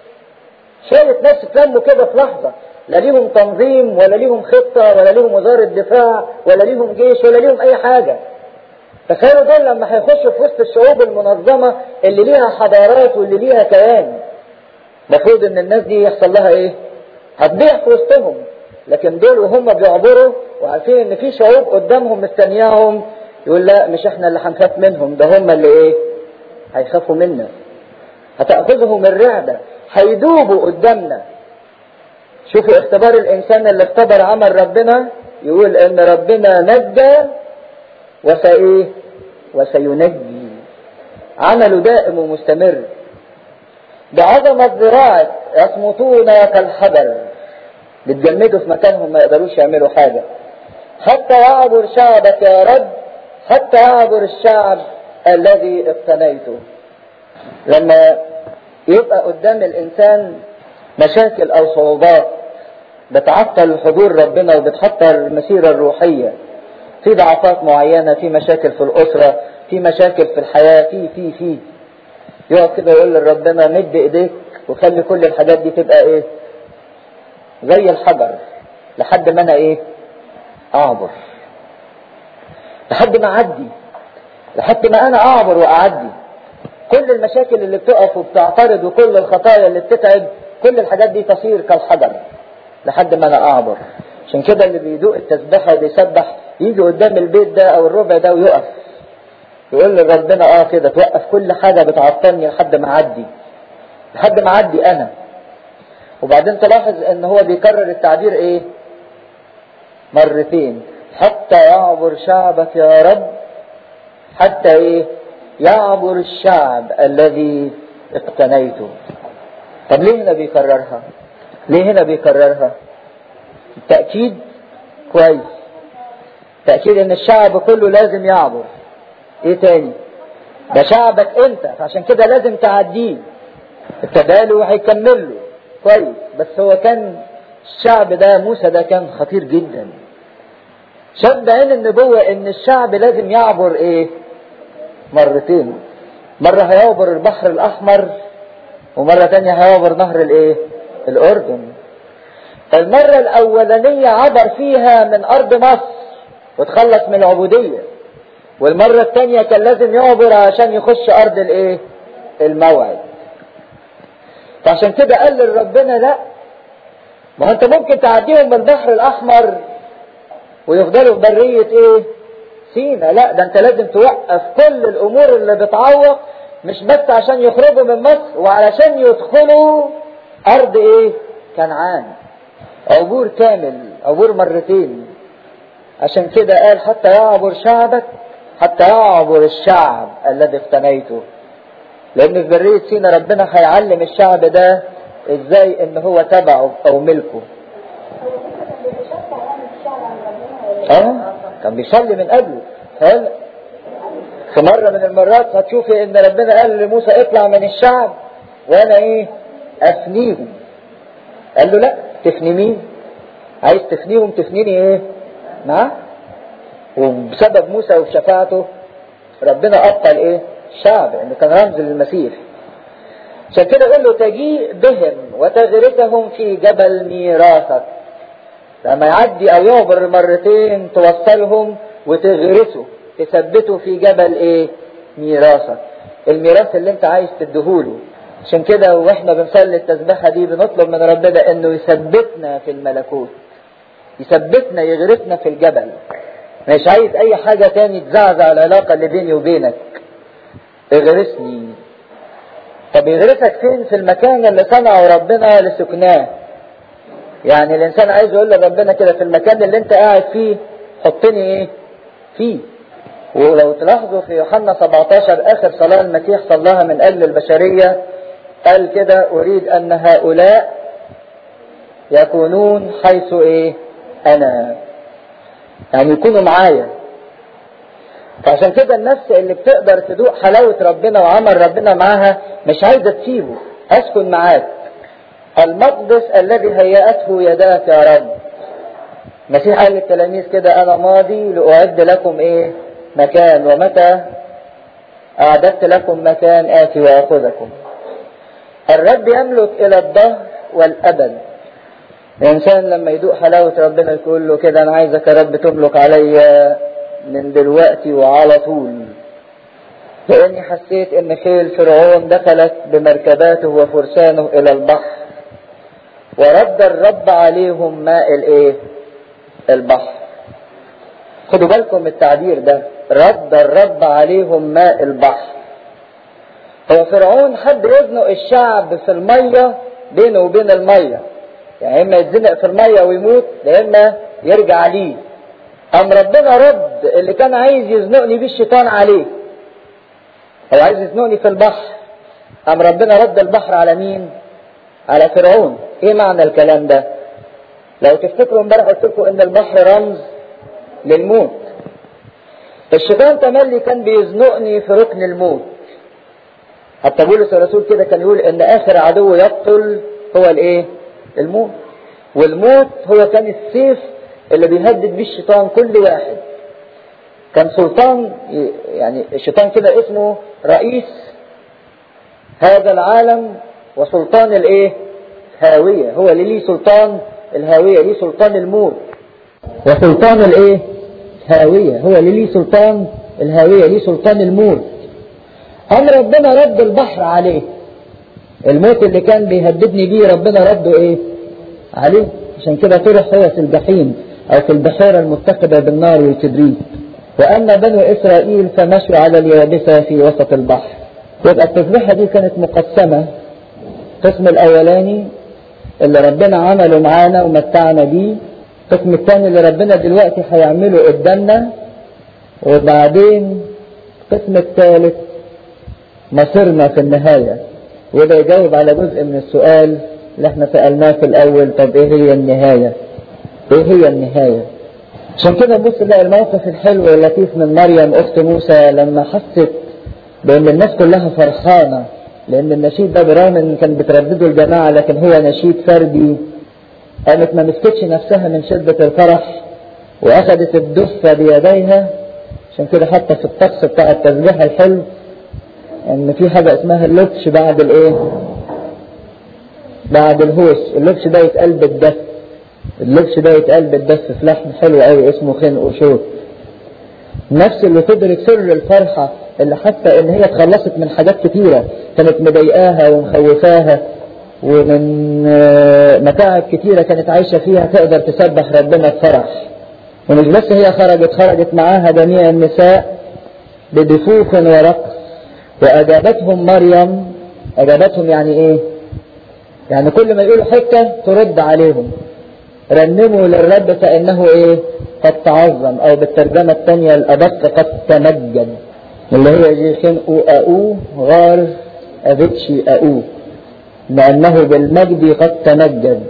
شايف نفسه تلموا كده في لحظة، لا ليهم تنظيم ولا ليهم خطة ولا ليهم وزارة دفاع ولا ليهم جيش ولا ليهم أي حاجة. تخيلوا دول لما هيخشوا في وسط الشعوب المنظمة اللي ليها حضارات واللي ليها كيان، المفروض ان الناس دي يحصل لها ايه؟ هتضيع في وسطهم. لكن دول وهم بيعبروا وعارفين ان في شعوب قدامهم مستنياهم، يقول لا مش احنا اللي هنخاف منهم، ده هم اللي ايه؟ هيخافوا منا. هتأخذهم الرعدة، هيدوبوا قدامنا. شوفوا اختبار الانسان اللي اختبر عمل ربنا، يقول ان ربنا نجى وسايه وسينجي. عمله دائم ومستمر. بعظمة ذراعك يصمتون كالحجر، بتجمدوا في مكانهم ما يقدروش يعملوا حاجة. حتى يعبر شعبك يا رب، حتى يعبر الشعب الذي اقتنيته. لما يبقى قدام الانسان مشاكل او صعوبات بتعطل حضور ربنا وبتحطر المسيرة الروحية، في ضعفات معينة، في مشاكل في الأسرة، في مشاكل في الحياة، في في في يقعد كده يقول لربنا مد ايديك وخلي كل الحاجات دي تبقى ايه؟ زي الحجر، لحد ما انا ايه؟ اعبر، لحد ما اعدي، لحد ما انا اعبر واعدي. كل المشاكل اللي بتقف وبتعترض وكل الخطايا اللي بتتعب، كل الحاجات دي تصير كالحجر لحد ما انا اعبر. عشان كده اللي بيدوق التسبيحة وبيسبح يجي قدام البيت ده او الربع ده ويقف يقول لربنا اه كده توقف كل حاجة بتعطلني لحد ما اعدي، لحد ما اعدي انا. وبعدين تلاحظ ان هو بيكرر التعبير ايه؟ مرتين. حتى يعبر شعبك يا رب، حتى ايه؟ يعبر الشعب الذي اقتنيته. طب ليه هنا بيكررها؟ ليه هنا بيكررها؟ التأكيد كويس، تأكيد ان الشعب كله لازم يعبر. ايه تاني؟ ده شعبك انت، فعشان كده لازم تعديه. التبالي هيكمل له كويس، بس هو كان الشعب ده موسى ده كان خطير جدا. شد عين النبوة ان الشعب لازم يعبر ايه؟ مرتين. مرة هيعبر البحر الاحمر، ومرة تانية هيعبر نهر الايه؟ الاردن. المرة الاولانية عبر فيها من ارض مصر وتخلص من العبودية، والمرة التانية كان لازم يعبر عشان يخش ارض الايه؟ الموعد. فعشان كده قال لربنا لا، ما انت ممكن تعديهم من البحر الاحمر ويفضلوا في برية ايه؟ سينا. لا، ده انت لازم توقف كل الامور اللي بتعوق، مش بس عشان يخرجوا من مصر، وعلشان يدخلوا ارض ايه؟ كنعان. عبور كامل، عبور مرتين. عشان كده قال حتى يعبر شعبك، حتى يعبر الشعب الذي افتنيته. لان في برية سينا ربنا هيعلم الشعب ده ازاي ان هو تبعه او ملكه. اه كان بيصلي من قبله. في مرة من المرات هتشوفي ان ربنا قال لموسى اطلع من الشعب وانا ايه؟ افنيهم. قال له لا، تفني مين؟ عايز تفنيهم تفنيني ايه؟ معاه. وبسبب موسى وشفاعته ربنا ابطل ايه؟ الشعب، انه كان رمز للمسيح. عشان كده يقول له تجيء بهم وتغرسهم في جبل ميراثك. لما يعدي او يعبر مرتين توصلهم وتغرسه، تثبته في جبل ايه؟ ميراثك. الميراث اللي انت عايز تديهوله. عشان كده واحنا بنصلي التسبيحه دي بنطلب من ربنا انه يثبتنا في الملكوت، يثبتنا، يغرسنا في الجبل. مش عايز اي حاجه تاني تزعزع العلاقه اللي بيني وبينك. اغرسني. طب يغرسك فين؟ في المكان اللي صنعه ربنا لسكناه. يعني الانسان عايز يقول لربنا كده في المكان اللي انت قاعد فيه حطني ايه؟ فيه. ولو تلاحظوا في يوحنا سبعتاشر اخر صلاة المسيح صلاها من اجل البشرية، قال كده اريد ان هؤلاء يكونون حيث ايه؟ انا. يعني يكونوا معايا. فعشان كده النفس اللي بتقدر تدوق حلاوة ربنا وعمل ربنا معاها مش عايزة تسيبه. اسكن معاك. المقدس الذي هيأته يداك يا رب. المسيح قال للتلاميذ كده انا ماضي لاعد لكم ايه؟ مكان، ومتى اعددت لكم مكان اتي واخذكم. الرب يملك الى الدهر والابد. الانسان لما يدوق حلاوة ربنا يقول له كده انا عايزك يا رب تملك عليا من دلوقتي وعلى طول. لاني حسيت ان خيل فرعون دخلت بمركباته وفرسانه الى البحر، ورد الرب عليهم ماء الايه؟ البحر. خدوا بالكم التعبير ده، رد الرب عليهم ماء البحر. هو فرعون حب يزنق الشعب في المية، بينه وبين المية، يعني اما يتزنق في المية ويموت، يا اما يرجع ليه. قام ربنا رد اللي كان عايز يزنقني بيه الشيطان عليه. هو عايز يزنقني في البحر، قام ربنا رد البحر على مين؟ على فرعون. ايه معنى الكلام ده؟ لو تفتكروا امبارح قلت لكم ان البحر رمز للموت. الشيطان تملي كان بيزنقني في ركن الموت. حتى بولس الرسول كده كان يقول ان اخر عدو يقتل هو الايه؟ الموت. والموت هو كان السيف اللي بيهدد بيه الشيطان كل واحد. كان سلطان، يعني الشيطان كده اسمه رئيس هذا العالم وسلطان الايه؟ هاوية. هو اللي ليه سلطان الهاوية، ليه سلطان الموت. وسلطان الايه؟ هاوية. هو اللي ليه سلطان الهاوية، ليه سلطان الموت. أمر ربنا رد البحر عليه. الموت اللي كان بيهددني بيه ربنا رده ايه؟ عليه. عشان كده طرح هو في الجحيم او في البحيرة المتقدة بالنار والكبريت. واما بنو اسرائيل فمشوا على اليابسة في وسط البحر. يبقى التسبيحة دي كانت مقسمة. القسم الاولاني اللي ربنا عمله معانا ومتعنا بيه، القسم الثاني اللي ربنا دلوقتي هيعمله قدامنا، وبعدين القسم الثالث مصيرنا في النهاية. وده يجاوب على جزء من السؤال اللي احنا سألناه في الأول، طب ايه هي النهاية؟ ايه هي النهاية؟ عشان كده نبص نلاقي الموقف الحلو واللطيف من مريم أخت موسى لما حست بأن الناس كلها فرحانة، لأن النشيد ده برغم إن كان بتردده الجماعة لكن هو نشيد فردي. قامت ما مسكتش نفسها من شدة الفرح وأخذت الدفة بيديها. عشان كده حتى في الطقس بتاع التسبيح الحلو إن في حاجة اسمها اللبش بعد الإيه؟ بعد الهوس. اللبش ده يتقال بالدف، اللبش ده يتقال بالدف في لحن حلو قوي اسمه خنق وشوط. نفس اللي تدرك سر الفرحة اللي حتى ان هي اتخلصت من حاجات كتيرة كانت مضايقاها ومخوفاها ومن متاعب كتيرة كانت عايشة فيها، تقدر تسبح ربنا بفرح. ومش بس هي خرجت، خرجت معاها جميع النساء بدفوف ورقص. وأجابتهم مريم، أجابتهم يعني إيه؟ يعني كل ما يقولوا حتة ترد عليهم. رنموا للرب فإنه إيه؟ قد تعظم، أو بالترجمة الثانية الأدق قد تمجد، اللي هي جيخين أو أو غار أبتشي أو، لأنه بالمجد قد تمجد.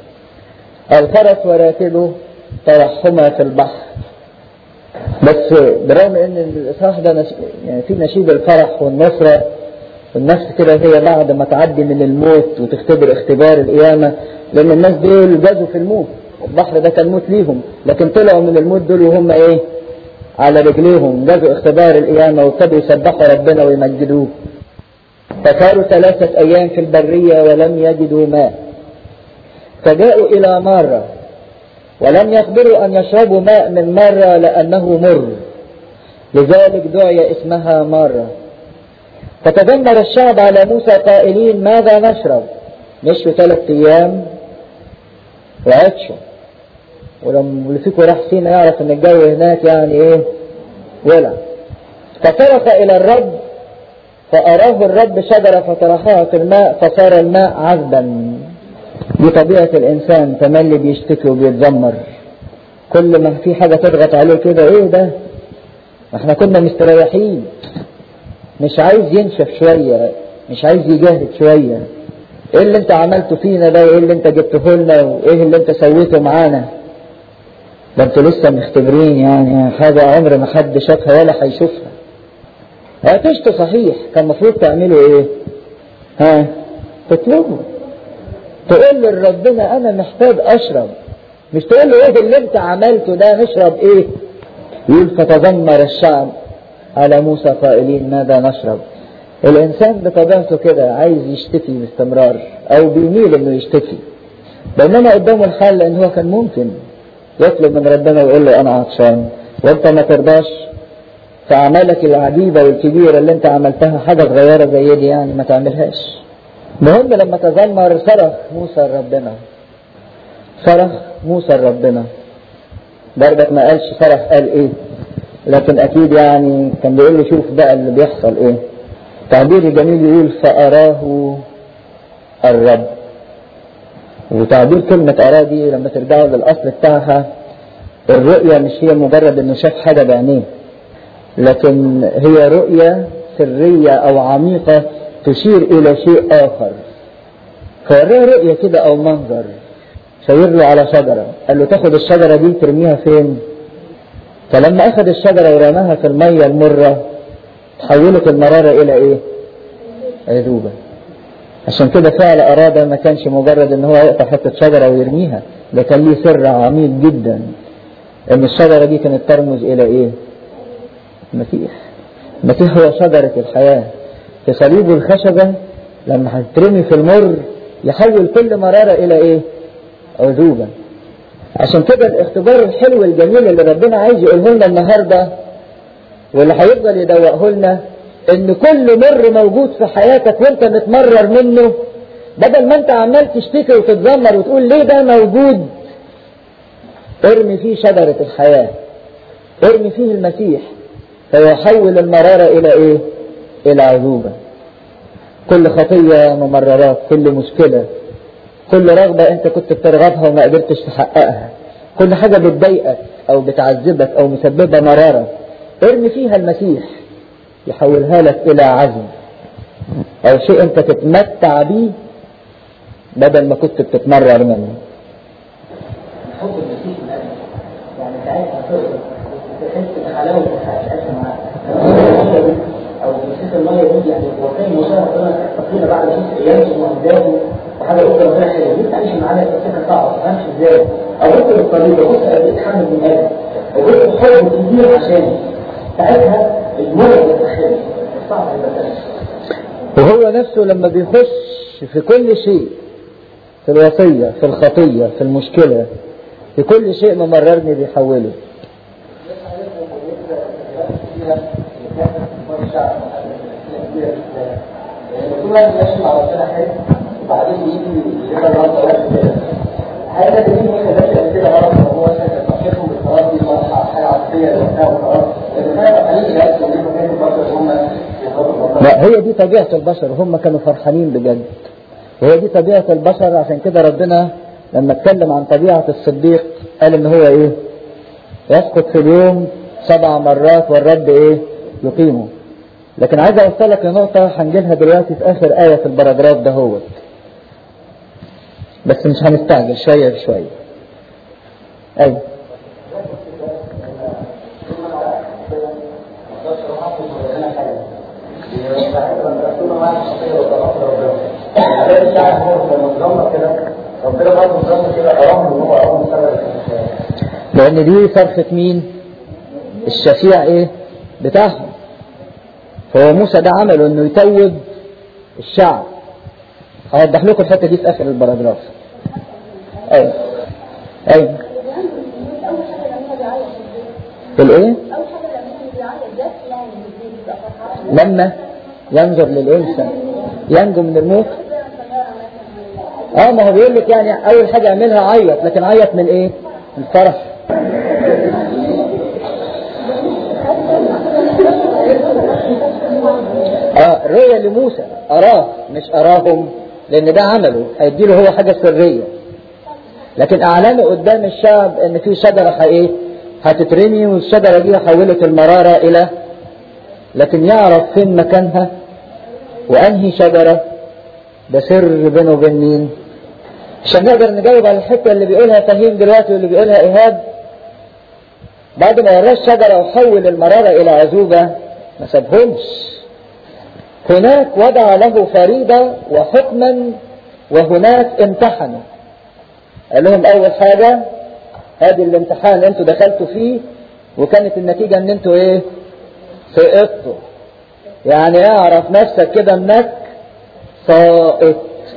الفرس وراكبه ترحما في البحر. بس برغم ان الإصحاح ده نش... يعني في نشيد الفرح والنصرة والنفس كده هي بعد ما تعدي من الموت وتختبر اختبار القيامة، لأن الناس دول جازوا في الموت، البحر ده كان موت ليهم، لكن طلعوا من الموت دول وهم ايه؟ على رجليهم، جازوا اختبار القيامة وابتدوا يسبحوا ربنا ويمجدوه. فصاروا ثلاثة أيام في البرية ولم يجدوا ماء، فجاءوا إلى مرة ولم يقدروا أن يشربوا ماء من مرة لأنه مر، لذلك دعي اسمها مرة. فتذمر الشعب على موسى قائلين ماذا نشرب؟ مشوا ثلاثة أيام وعطشوا، ولما اللي فيكم راح سينا يعرف ان الجو هناك يعني ايه؟ ولع. فصرخ الى الرب فاراه الرب شجرة فطرحها في الماء فصار الماء عذبا. دي طبيعة الانسان، تملي بيشتكي وبيتذمر، كل ما في حاجة تضغط عليه كده ايه ده؟ احنا كنا مستريحين، مش عايز ينشف شوية، مش عايز يجاهد شوية. ايه اللي انت عملته فينا ده، وايه اللي انت جبته لنا، وايه اللي انت سويته معانا؟ ده انتوا لسه مختبرين يعني حاجة عمر ما حد شافها ولا هيشوفها. عطشتوا صحيح، كان المفروض تعملوا ايه؟ ها؟ تطلبوا، تقول لربنا انا محتاج اشرب، مش تقول له ايه اللي انت عملته ده، نشرب ايه؟ يقول فتذمر الشعب على موسى قائلين ماذا نشرب. الانسان بطبيعته كده عايز يشتكي باستمرار او بيميل انه يشتكي، بينما قدامه الحل لان هو كان ممكن يطلب من ربنا ويقول له انا عطشان، وانت ما ترضاش في اعمالك العجيبه والكبيره اللي انت عملتها حاجه صغيره زي دي يعني ما تعملهاش. المهم لما تذمر صرخ موسى لربنا، صرخ موسى لربنا، برضك ما قالش صرخ قال ايه، لكن اكيد يعني كان بيقول له شوف بقى اللي بيحصل ايه. تعبير جميل يقول فأراه الرب. وتعبير كلمة أراه دي لما ترجعوا للأصل بتاعها، الرؤية مش هي مجرد انه شاف حاجة بعينيه، لكن هي رؤية سرية او عميقة تشير الى شيء اخر. فوراه رؤية كده او منظر، شاور له على شجرة، قال له تاخد الشجرة دي ترميها فين؟ فلما اخذ الشجرة ورماها في المية المرة تحولت المرارة الى ايه؟ عذوبة. عشان كده فعل اراد ما كانش مجرد ان هو يقطع حتة شجرة ويرميها، ده كان ليه سر عميق جدا، ان الشجرة دي كانت ترمز الى ايه؟ المسيح. المسيح هو شجرة الحياة، في صليب الخشبة لما هترمي في المر يحول كل مرارة الى ايه؟ عذوبة. عشان كده الاختبار الحلو الجميل اللي ربنا عايز يقوله لنا النهاردة واللي هيفضل يدوقه لنا، ان كل مر موجود في حياتك وانت متمرر منه، بدل ما انت عمال تشتكي وتتذمر وتقول ليه ده موجود، ارمي فيه شجرة الحياة، ارمي فيه المسيح، فيحول المرارة الى ايه؟ الى عذوبة. كل خطية ممررات، كل مشكلة، كل رغبة انت كنت بترغبها وما قدرتش تحققها، كل حاجة بتضايقك او بتعذبك او مسببة مرارة، ارمي فيها المسيح يحولها لك الى عزم او شيء انت تتمتع بيه بدل ما كنت بتتمرر منه. حب المسيح من قلبك، يعني ساعتها تقدر تحس بحلاوة الحياة معاك. أو مسيح المية دي يعني وكان مشاهد ربنا تقريبا بعد ست أيام وأهدافه وحاجة أخرى ربنا حلوة، دي تعيش معانا السكة صعبة، ما تفهمش إزاي. أو أنت بالطريقة بص قد إيه تحمل من قلبك، أو بص حب كبير عشاني، ساعتها المرض والتخيل صعب يبقى. وهو نفسه لما بيخش في كل شيء، في الوصية، في الخطية، في المشكلة، في كل شيء ممررني بيحوله. كل واحد ماشي مع ربنا حلو وبعدين يجي يبقى غلط كده. هذا دليل ان ده كده غلط، هو تفكيرهم بالقرار دي حاجه عاطفيه وبتاع وخلاص. لكن انا حقيقي لا يمكن كانوا البشر هم لا، هي دي طبيعة البشر، هم كانوا فرحانين بجد. وهي دي طبيعة البشر، عشان كده ربنا لما اتكلم عن طبيعة الصديق قال ان هو ايه؟ يسقط في اليوم سبع مرات والرب ايه؟ يقيمه. لكن عايز اوصلك لنقطة هنجيلها دلوقتي في اخر آية في البراجراف ده هو. بس مش هنستعجل، شوية بشوية. ايوه. لان دي صرخة مين؟ الشفيع ايه؟ بتاعهم. فهو موسى ده عمله انه يتوب الشعب. هوضح لكم الحته دي في اخر البراجراف. ايوه ايوه. الايه؟ لما ينظر للانسان ينجو من الموت. اه ما هو بيقول لك يعني اول حاجه يعملها عيط، لكن عيط من ايه؟ من الفرح. اه الرؤيا لموسى اراه مش اراهم، لان ده عمله هيديله هو حاجه سريه، لكن اعلنه قدام الشعب ان في شجره ايه هتترمي، والشجره دي حولت المراره الى، لكن يعرف فين مكانها وانهي شجره، ده سر بينه وبين مين. عشان نقدر نجاوب على الحته اللي بيقولها فهيم دلوقتي واللي بيقولها ايهاب، بعد ما وراه الشجره وحول المراره الى عذوبه ما سابهمش. هناك وضع له فريضة وحكما وهناك امتحنوا. قال لهم اول حاجة هذه الامتحان انتوا دخلتوا فيه وكانت النتيجة ان انتوا ايه؟ سقطتوا. يعني اعرف نفسك كده انك ساقط.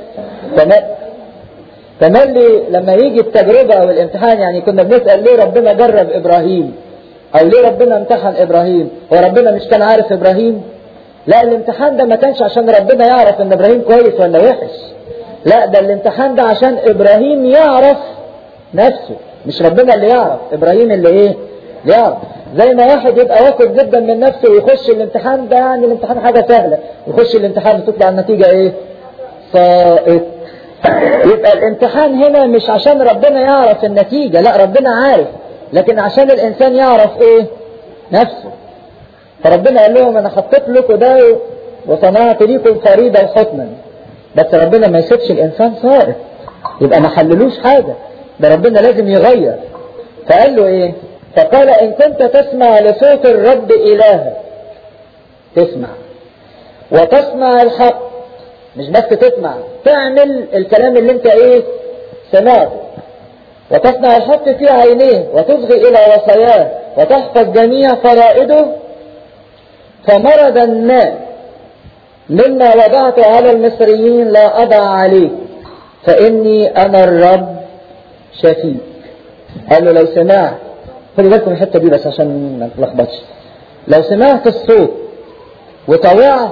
تملي لما يجي التجربة او الامتحان، يعني كنا بنسأل ليه ربنا جرب ابراهيم او ليه ربنا امتحن ابراهيم؟ هو ربنا مش كان عارف ابراهيم؟ لا، الامتحان ده ما كانش عشان ربنا يعرف ان ابراهيم كويس ولا وحش، لا ده الامتحان ده عشان ابراهيم يعرف نفسه، مش ربنا اللي يعرف، ابراهيم اللي ايه؟ يعرف. زي ما واحد يبقى واثق جدا من نفسه ويخش الامتحان ده، يعني الامتحان حاجه سهله، يخش الامتحان وتطلع النتيجه ايه؟ ساقط. يبقى الامتحان هنا مش عشان ربنا يعرف النتيجه، لا ربنا عارف، لكن عشان الانسان يعرف ايه؟ نفسه. فربنا قال لهم انا حطيت لكم ده وصنعت لكم فريضه وحكما، بس ربنا ما يسيبش الانسان ساقط، يبقى ما حللوش حاجه، ده ربنا لازم يغير. فقال له ايه؟ فقال ان كنت تسمع لصوت الرب الهك، تسمع وتسمع الحق، مش بس تسمع، تعمل الكلام اللي انت ايه؟ سمعته، وتصنع الحق في عينيه وتصغي الى وصاياه وتحفظ جميع فرائده، فمرضا ما مما وضعت على المصريين لا أضع عليك، فإني أنا الرب شفيك. قال له لو سمعت، خلي بالكم الحتة دي بس عشان ما تلخبطش، لو سمعت الصوت وطوعت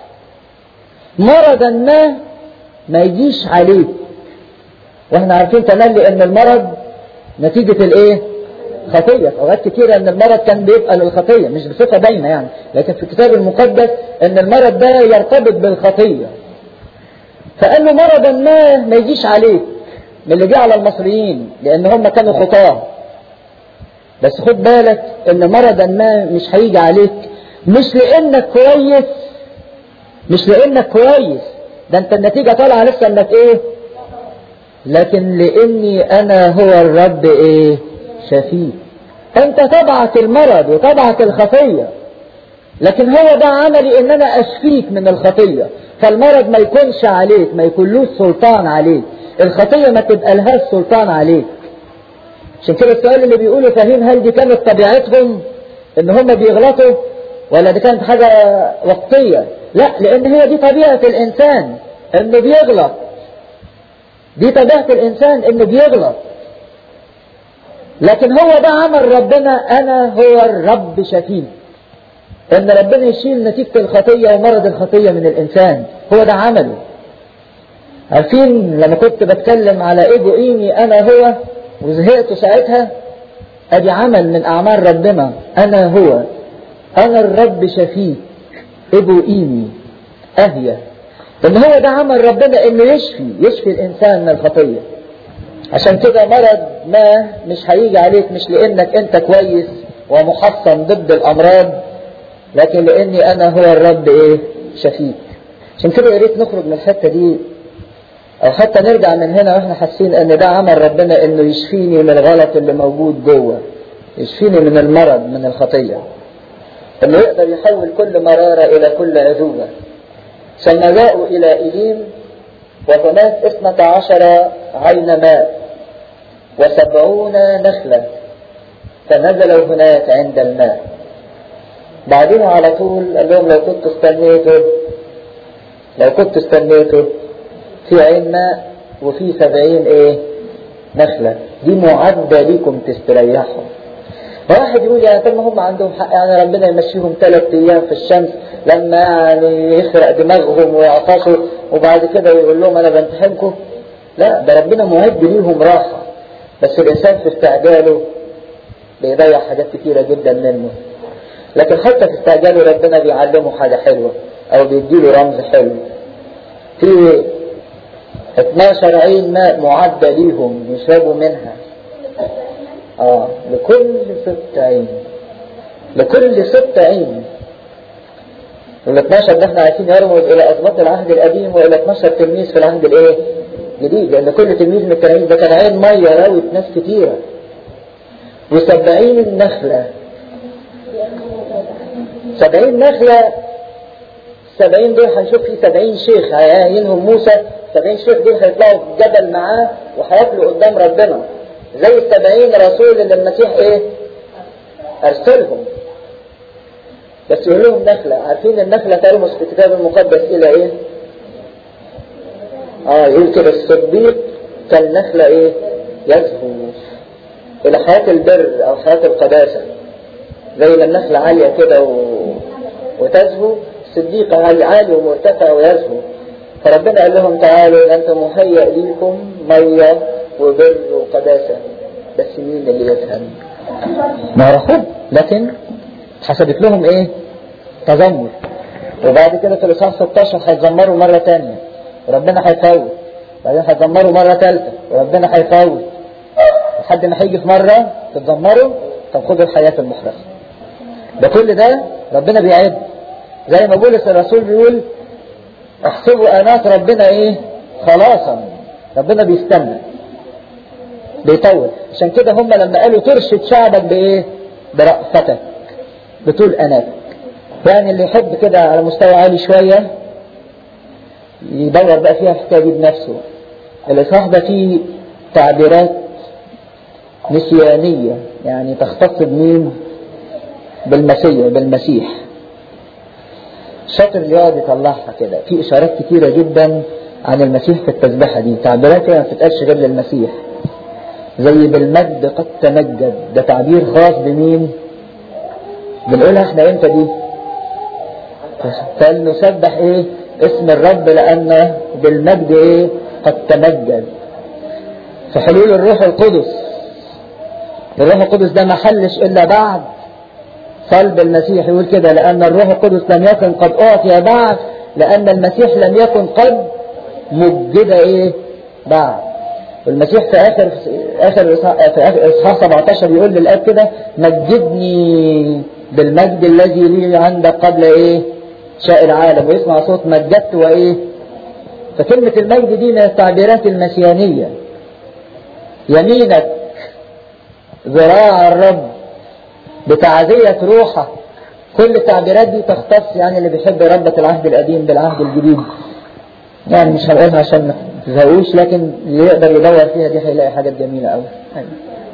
مرضا ما ما يجيش عليك. واحنا عارفين تملي ان المرض نتيجة الايه؟ خطية. اوقات كتيرة ان المرض كان بيبقى للخطية، مش بصفة دايمة يعني، لكن في الكتاب المقدس ان المرض ده يرتبط بالخطية. فقال له مرضا ما ما يجيش عليك، من اللي جه على المصريين لان هم كانوا خطاة، بس خد بالك ان مرضا ما مش هيجي عليك مش لانك كويس، مش لانك كويس، ده انت النتيجة طالعة لسه انك ايه؟ لكن لاني انا هو الرب ايه شفيك. انت طبعك المرض وطبعك الخطية، لكن هو ده عملي ان انا اشفيك من الخطية، فالمرض ما يكونش عليك، ما يكونلوش سلطان عليك، الخطية ما تبقى لهاش سلطان عليك. عشان كده السؤال اللي بيقولوا فاهمين هل دي كانت طبيعتهم ان هم بيغلطوا ولا دي كانت حاجة وقتية؟ لا، لان هي دي طبيعة الانسان انه بيغلط، دي طبيعة الانسان انه بيغلط. لكن هو ده عمل ربنا، انا هو الرب شفيك، ان ربنا يشيل نتيجة الخطية ومرض الخطية من الانسان، هو ده عمله. عارفين لما كنت بتكلم على ايجو ايمي انا هو وزهقت ساعتها، ادي عمل من اعمال ربنا، انا هو، انا الرب شفيك، ايجو ايمي اهيا، ان هو ده عمل ربنا انه يشفي يشفي الانسان من الخطية. عشان كده مرض ما مش هيجي عليك مش لانك انت كويس ومحصن ضد الامراض، لكن لاني انا هو الرب ايه شفيك. عشان كده يا ريت نخرج من الحته دي، او حتى نرجع من هنا واحنا حاسين ان ده عمل ربنا انه يشفيني من الغلط اللي موجود جوه، يشفيني من المرض من الخطيه، انه يقدر يحول كل مراره الى كل عذوبه. ثم جاءوا الى إليم وهناك اثنتا عشر عين ماء وسبعون نخله، فنزلوا هناك عند الماء. بعدين على طول قال لهم لو كنت استنيته لو كنت استنيته في عين ماء وفي سبعين ايه نخلة، دي معدة ليكم تستريحوا. واحد يقول يعني طب ما هم عندهم حق، يعني ربنا يمشيهم ثلاث ايام في الشمس لما يعني يخرق دماغهم ويعطشوا وبعد كده يقول لهم انا بمتحنكم. لا، ده ربنا معد ليهم راحة، بس الانسان في استعجاله بيضيع حاجات كتيرة جدا منه. لكن حتى في استعجاله ربنا بيعلمه حاجة حلوة او بيديله رمز حلو. في اتناشر عين ماء معدة ليهم يشربوا منها، اه لكل ست عين لكل ست عين. وال اتناشر ده احنا عايزين يرمز الى اثبات العهد القديم والى اتناشر تلميذ في العهد الايه جديد، لان كل تلميذ من التلاميذ ده كان عين ميه راوت ناس كتيره. وسبعين النخله، سبعين نخله، سبعين دول هنشوف فيه سبعين شيخ هيعينهم موسى، سبعين شيخ دول هيطلعوا في الجبل معاه وهياكلوا قدام ربنا زي السبعين رسول اللي المسيح ايه ارسلهم. بس يقول لهم نخلة. عارفين النخلة ترمز في الكتاب المقدس الى ايه؟ اه يقول كده الصديق كالنخلة ايه يزهو الى حياة البر او حياة القداسة، زي ما النخلة عالية كده و... وتزهو، الصديق عالي عالي ومرتفع ويزهو. فربنا قال لهم تعالوا انتم مهيأ ليكم مية وبر وقداسة، بس مين اللي يفهم؟ ما عرفوه، لكن حسبت لهم ايه تذمر. وبعد كده في الاصحاح ستاشر هيتذمروا مرة تانية وربنا هيفوت، بعدين هيتذمروا مرة ثالثة وربنا هيفوت، لحد ما هيجي في مرة تتذمروا طب خدوا الحياة المحرقة. ده كل ده ربنا بيعد، زي ما بولس الرسول بيقول احسبوا انات ربنا ايه خلاصا. ربنا بيستنى بيطول. عشان كده هم لما قالوا ترشد شعبك بايه برأفتك بطول اناتك، يعني اللي يحب كده على مستوى عالي شوية يدور بقى فيها الحكاية دي بنفسه. الاصحاح ده فيه تعبيرات نسيانية، يعني تختص بمين؟ بالمسيح بالمسيح شاطر اللي يقعد يطلعها كده. في اشارات كتيرة جدا عن المسيح في التسبيحة دي، تعبيرات ما بتتقالش غير للمسيح، زي بالمجد قد تمجد، ده تعبير خاص بمين؟ بنقولها احنا امتى دي؟ فلنسبح ايه اسم الرب لان بالمجد ايه قد تمجد. في حلول الروح القدس، الروح القدس ده ما حلش الا بعد صلب المسيح. يقول كده لان الروح القدس لم يكن قد اعطي بعد، لان المسيح لم يكن قد مجد ايه بعد. والمسيح في اخر اخر في اصحاح سبعتاشر يقول للاب كده مجدني بالمجد الذي لي عندك قبل ايه شاء العالم، ويسمع صوت مجدت وايه. فكلمة المجد دي من التعبيرات المسيانية، يمينك ذراع الرب بتعزية روحك. كل التعبيرات دي تختص يعني اللي بيحب ربة العهد القديم بالعهد الجديد. يعني مش هنقولها عشان ما تزهقوش، لكن اللي يقدر يدور فيها دي هيلاقي حاجات جميلة قوي. أيوة.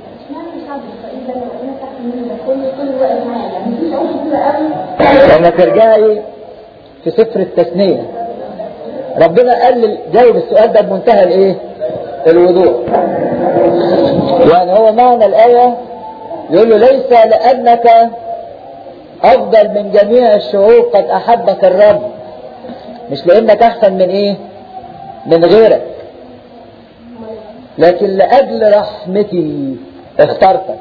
لما ترجعي في سفر التثنية ربنا قال جاوب السؤال ده بمنتهى الايه؟ الوضوح. يعني هو معنى الآية يقول له ليس لأنك أفضل من جميع الشعوب قد أحبك الرب، مش لأنك أحسن من إيه؟ من غيرك، لكن لأجل رحمتي اخترتك.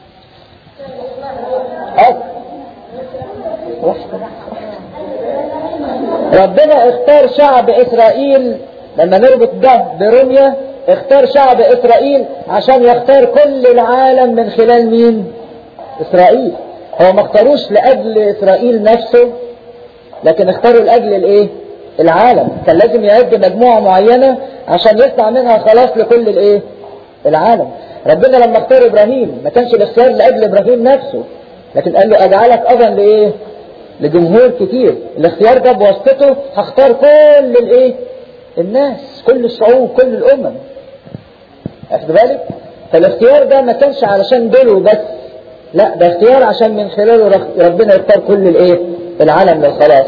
ربنا اختار شعب إسرائيل. لما نربط ده برمية، اختار شعب إسرائيل عشان يختار كل العالم من خلال مين؟ إسرائيل. هو ما اختاروش لأجل إسرائيل نفسه، لكن اختاروا لأجل الايه؟ العالم. كان لازم يعد مجموعة معينة عشان يصنع منها خلاص لكل الايه؟ العالم. ربنا لما اختار إبراهيم ما كانش الاختيار لأجل إبراهيم نفسه، لكن قال له أجعلك أبا لإيه؟ لجمهور كتير. الاختيار ده بواسطته هختار كل الايه؟ الناس، كل الشعوب، كل الأمم. أخذ بالك؟ فالاختيار ده ما كانش علشان دول بس، لا ده اختيار عشان من خلاله ربنا يختار كل الايه؟ العالم للخلاص.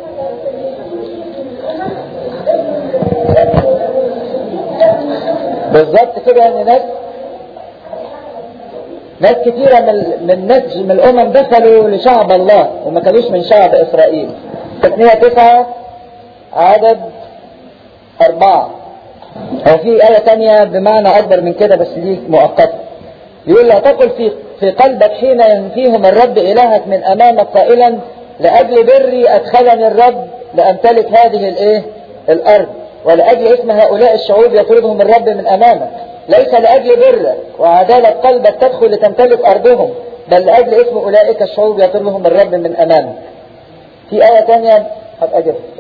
بالظبط كده. ان ناس ناس كتيرة من من ناس من الامم دخلوا لشعب الله وما كانوش من شعب اسرائيل. تثنية تسعة عدد اربعة. هو في آية تانية بمعنى اكبر من كده بس دي مؤقتة. يقول لا تقل في في قلبك حين ينفيهم الرب الهك من امامك قائلا لاجل بري ادخلني الرب لامتلك هذه الايه؟ الارض، ولاجل اسم هؤلاء الشعوب يطردهم الرب من امامك. ليس لاجل برك وعدالة قلبك تدخل لتمتلك ارضهم، بل لاجل اسم اولئك الشعوب يطردهم الرب من امامك. في آية تانية هبقى اجيبها.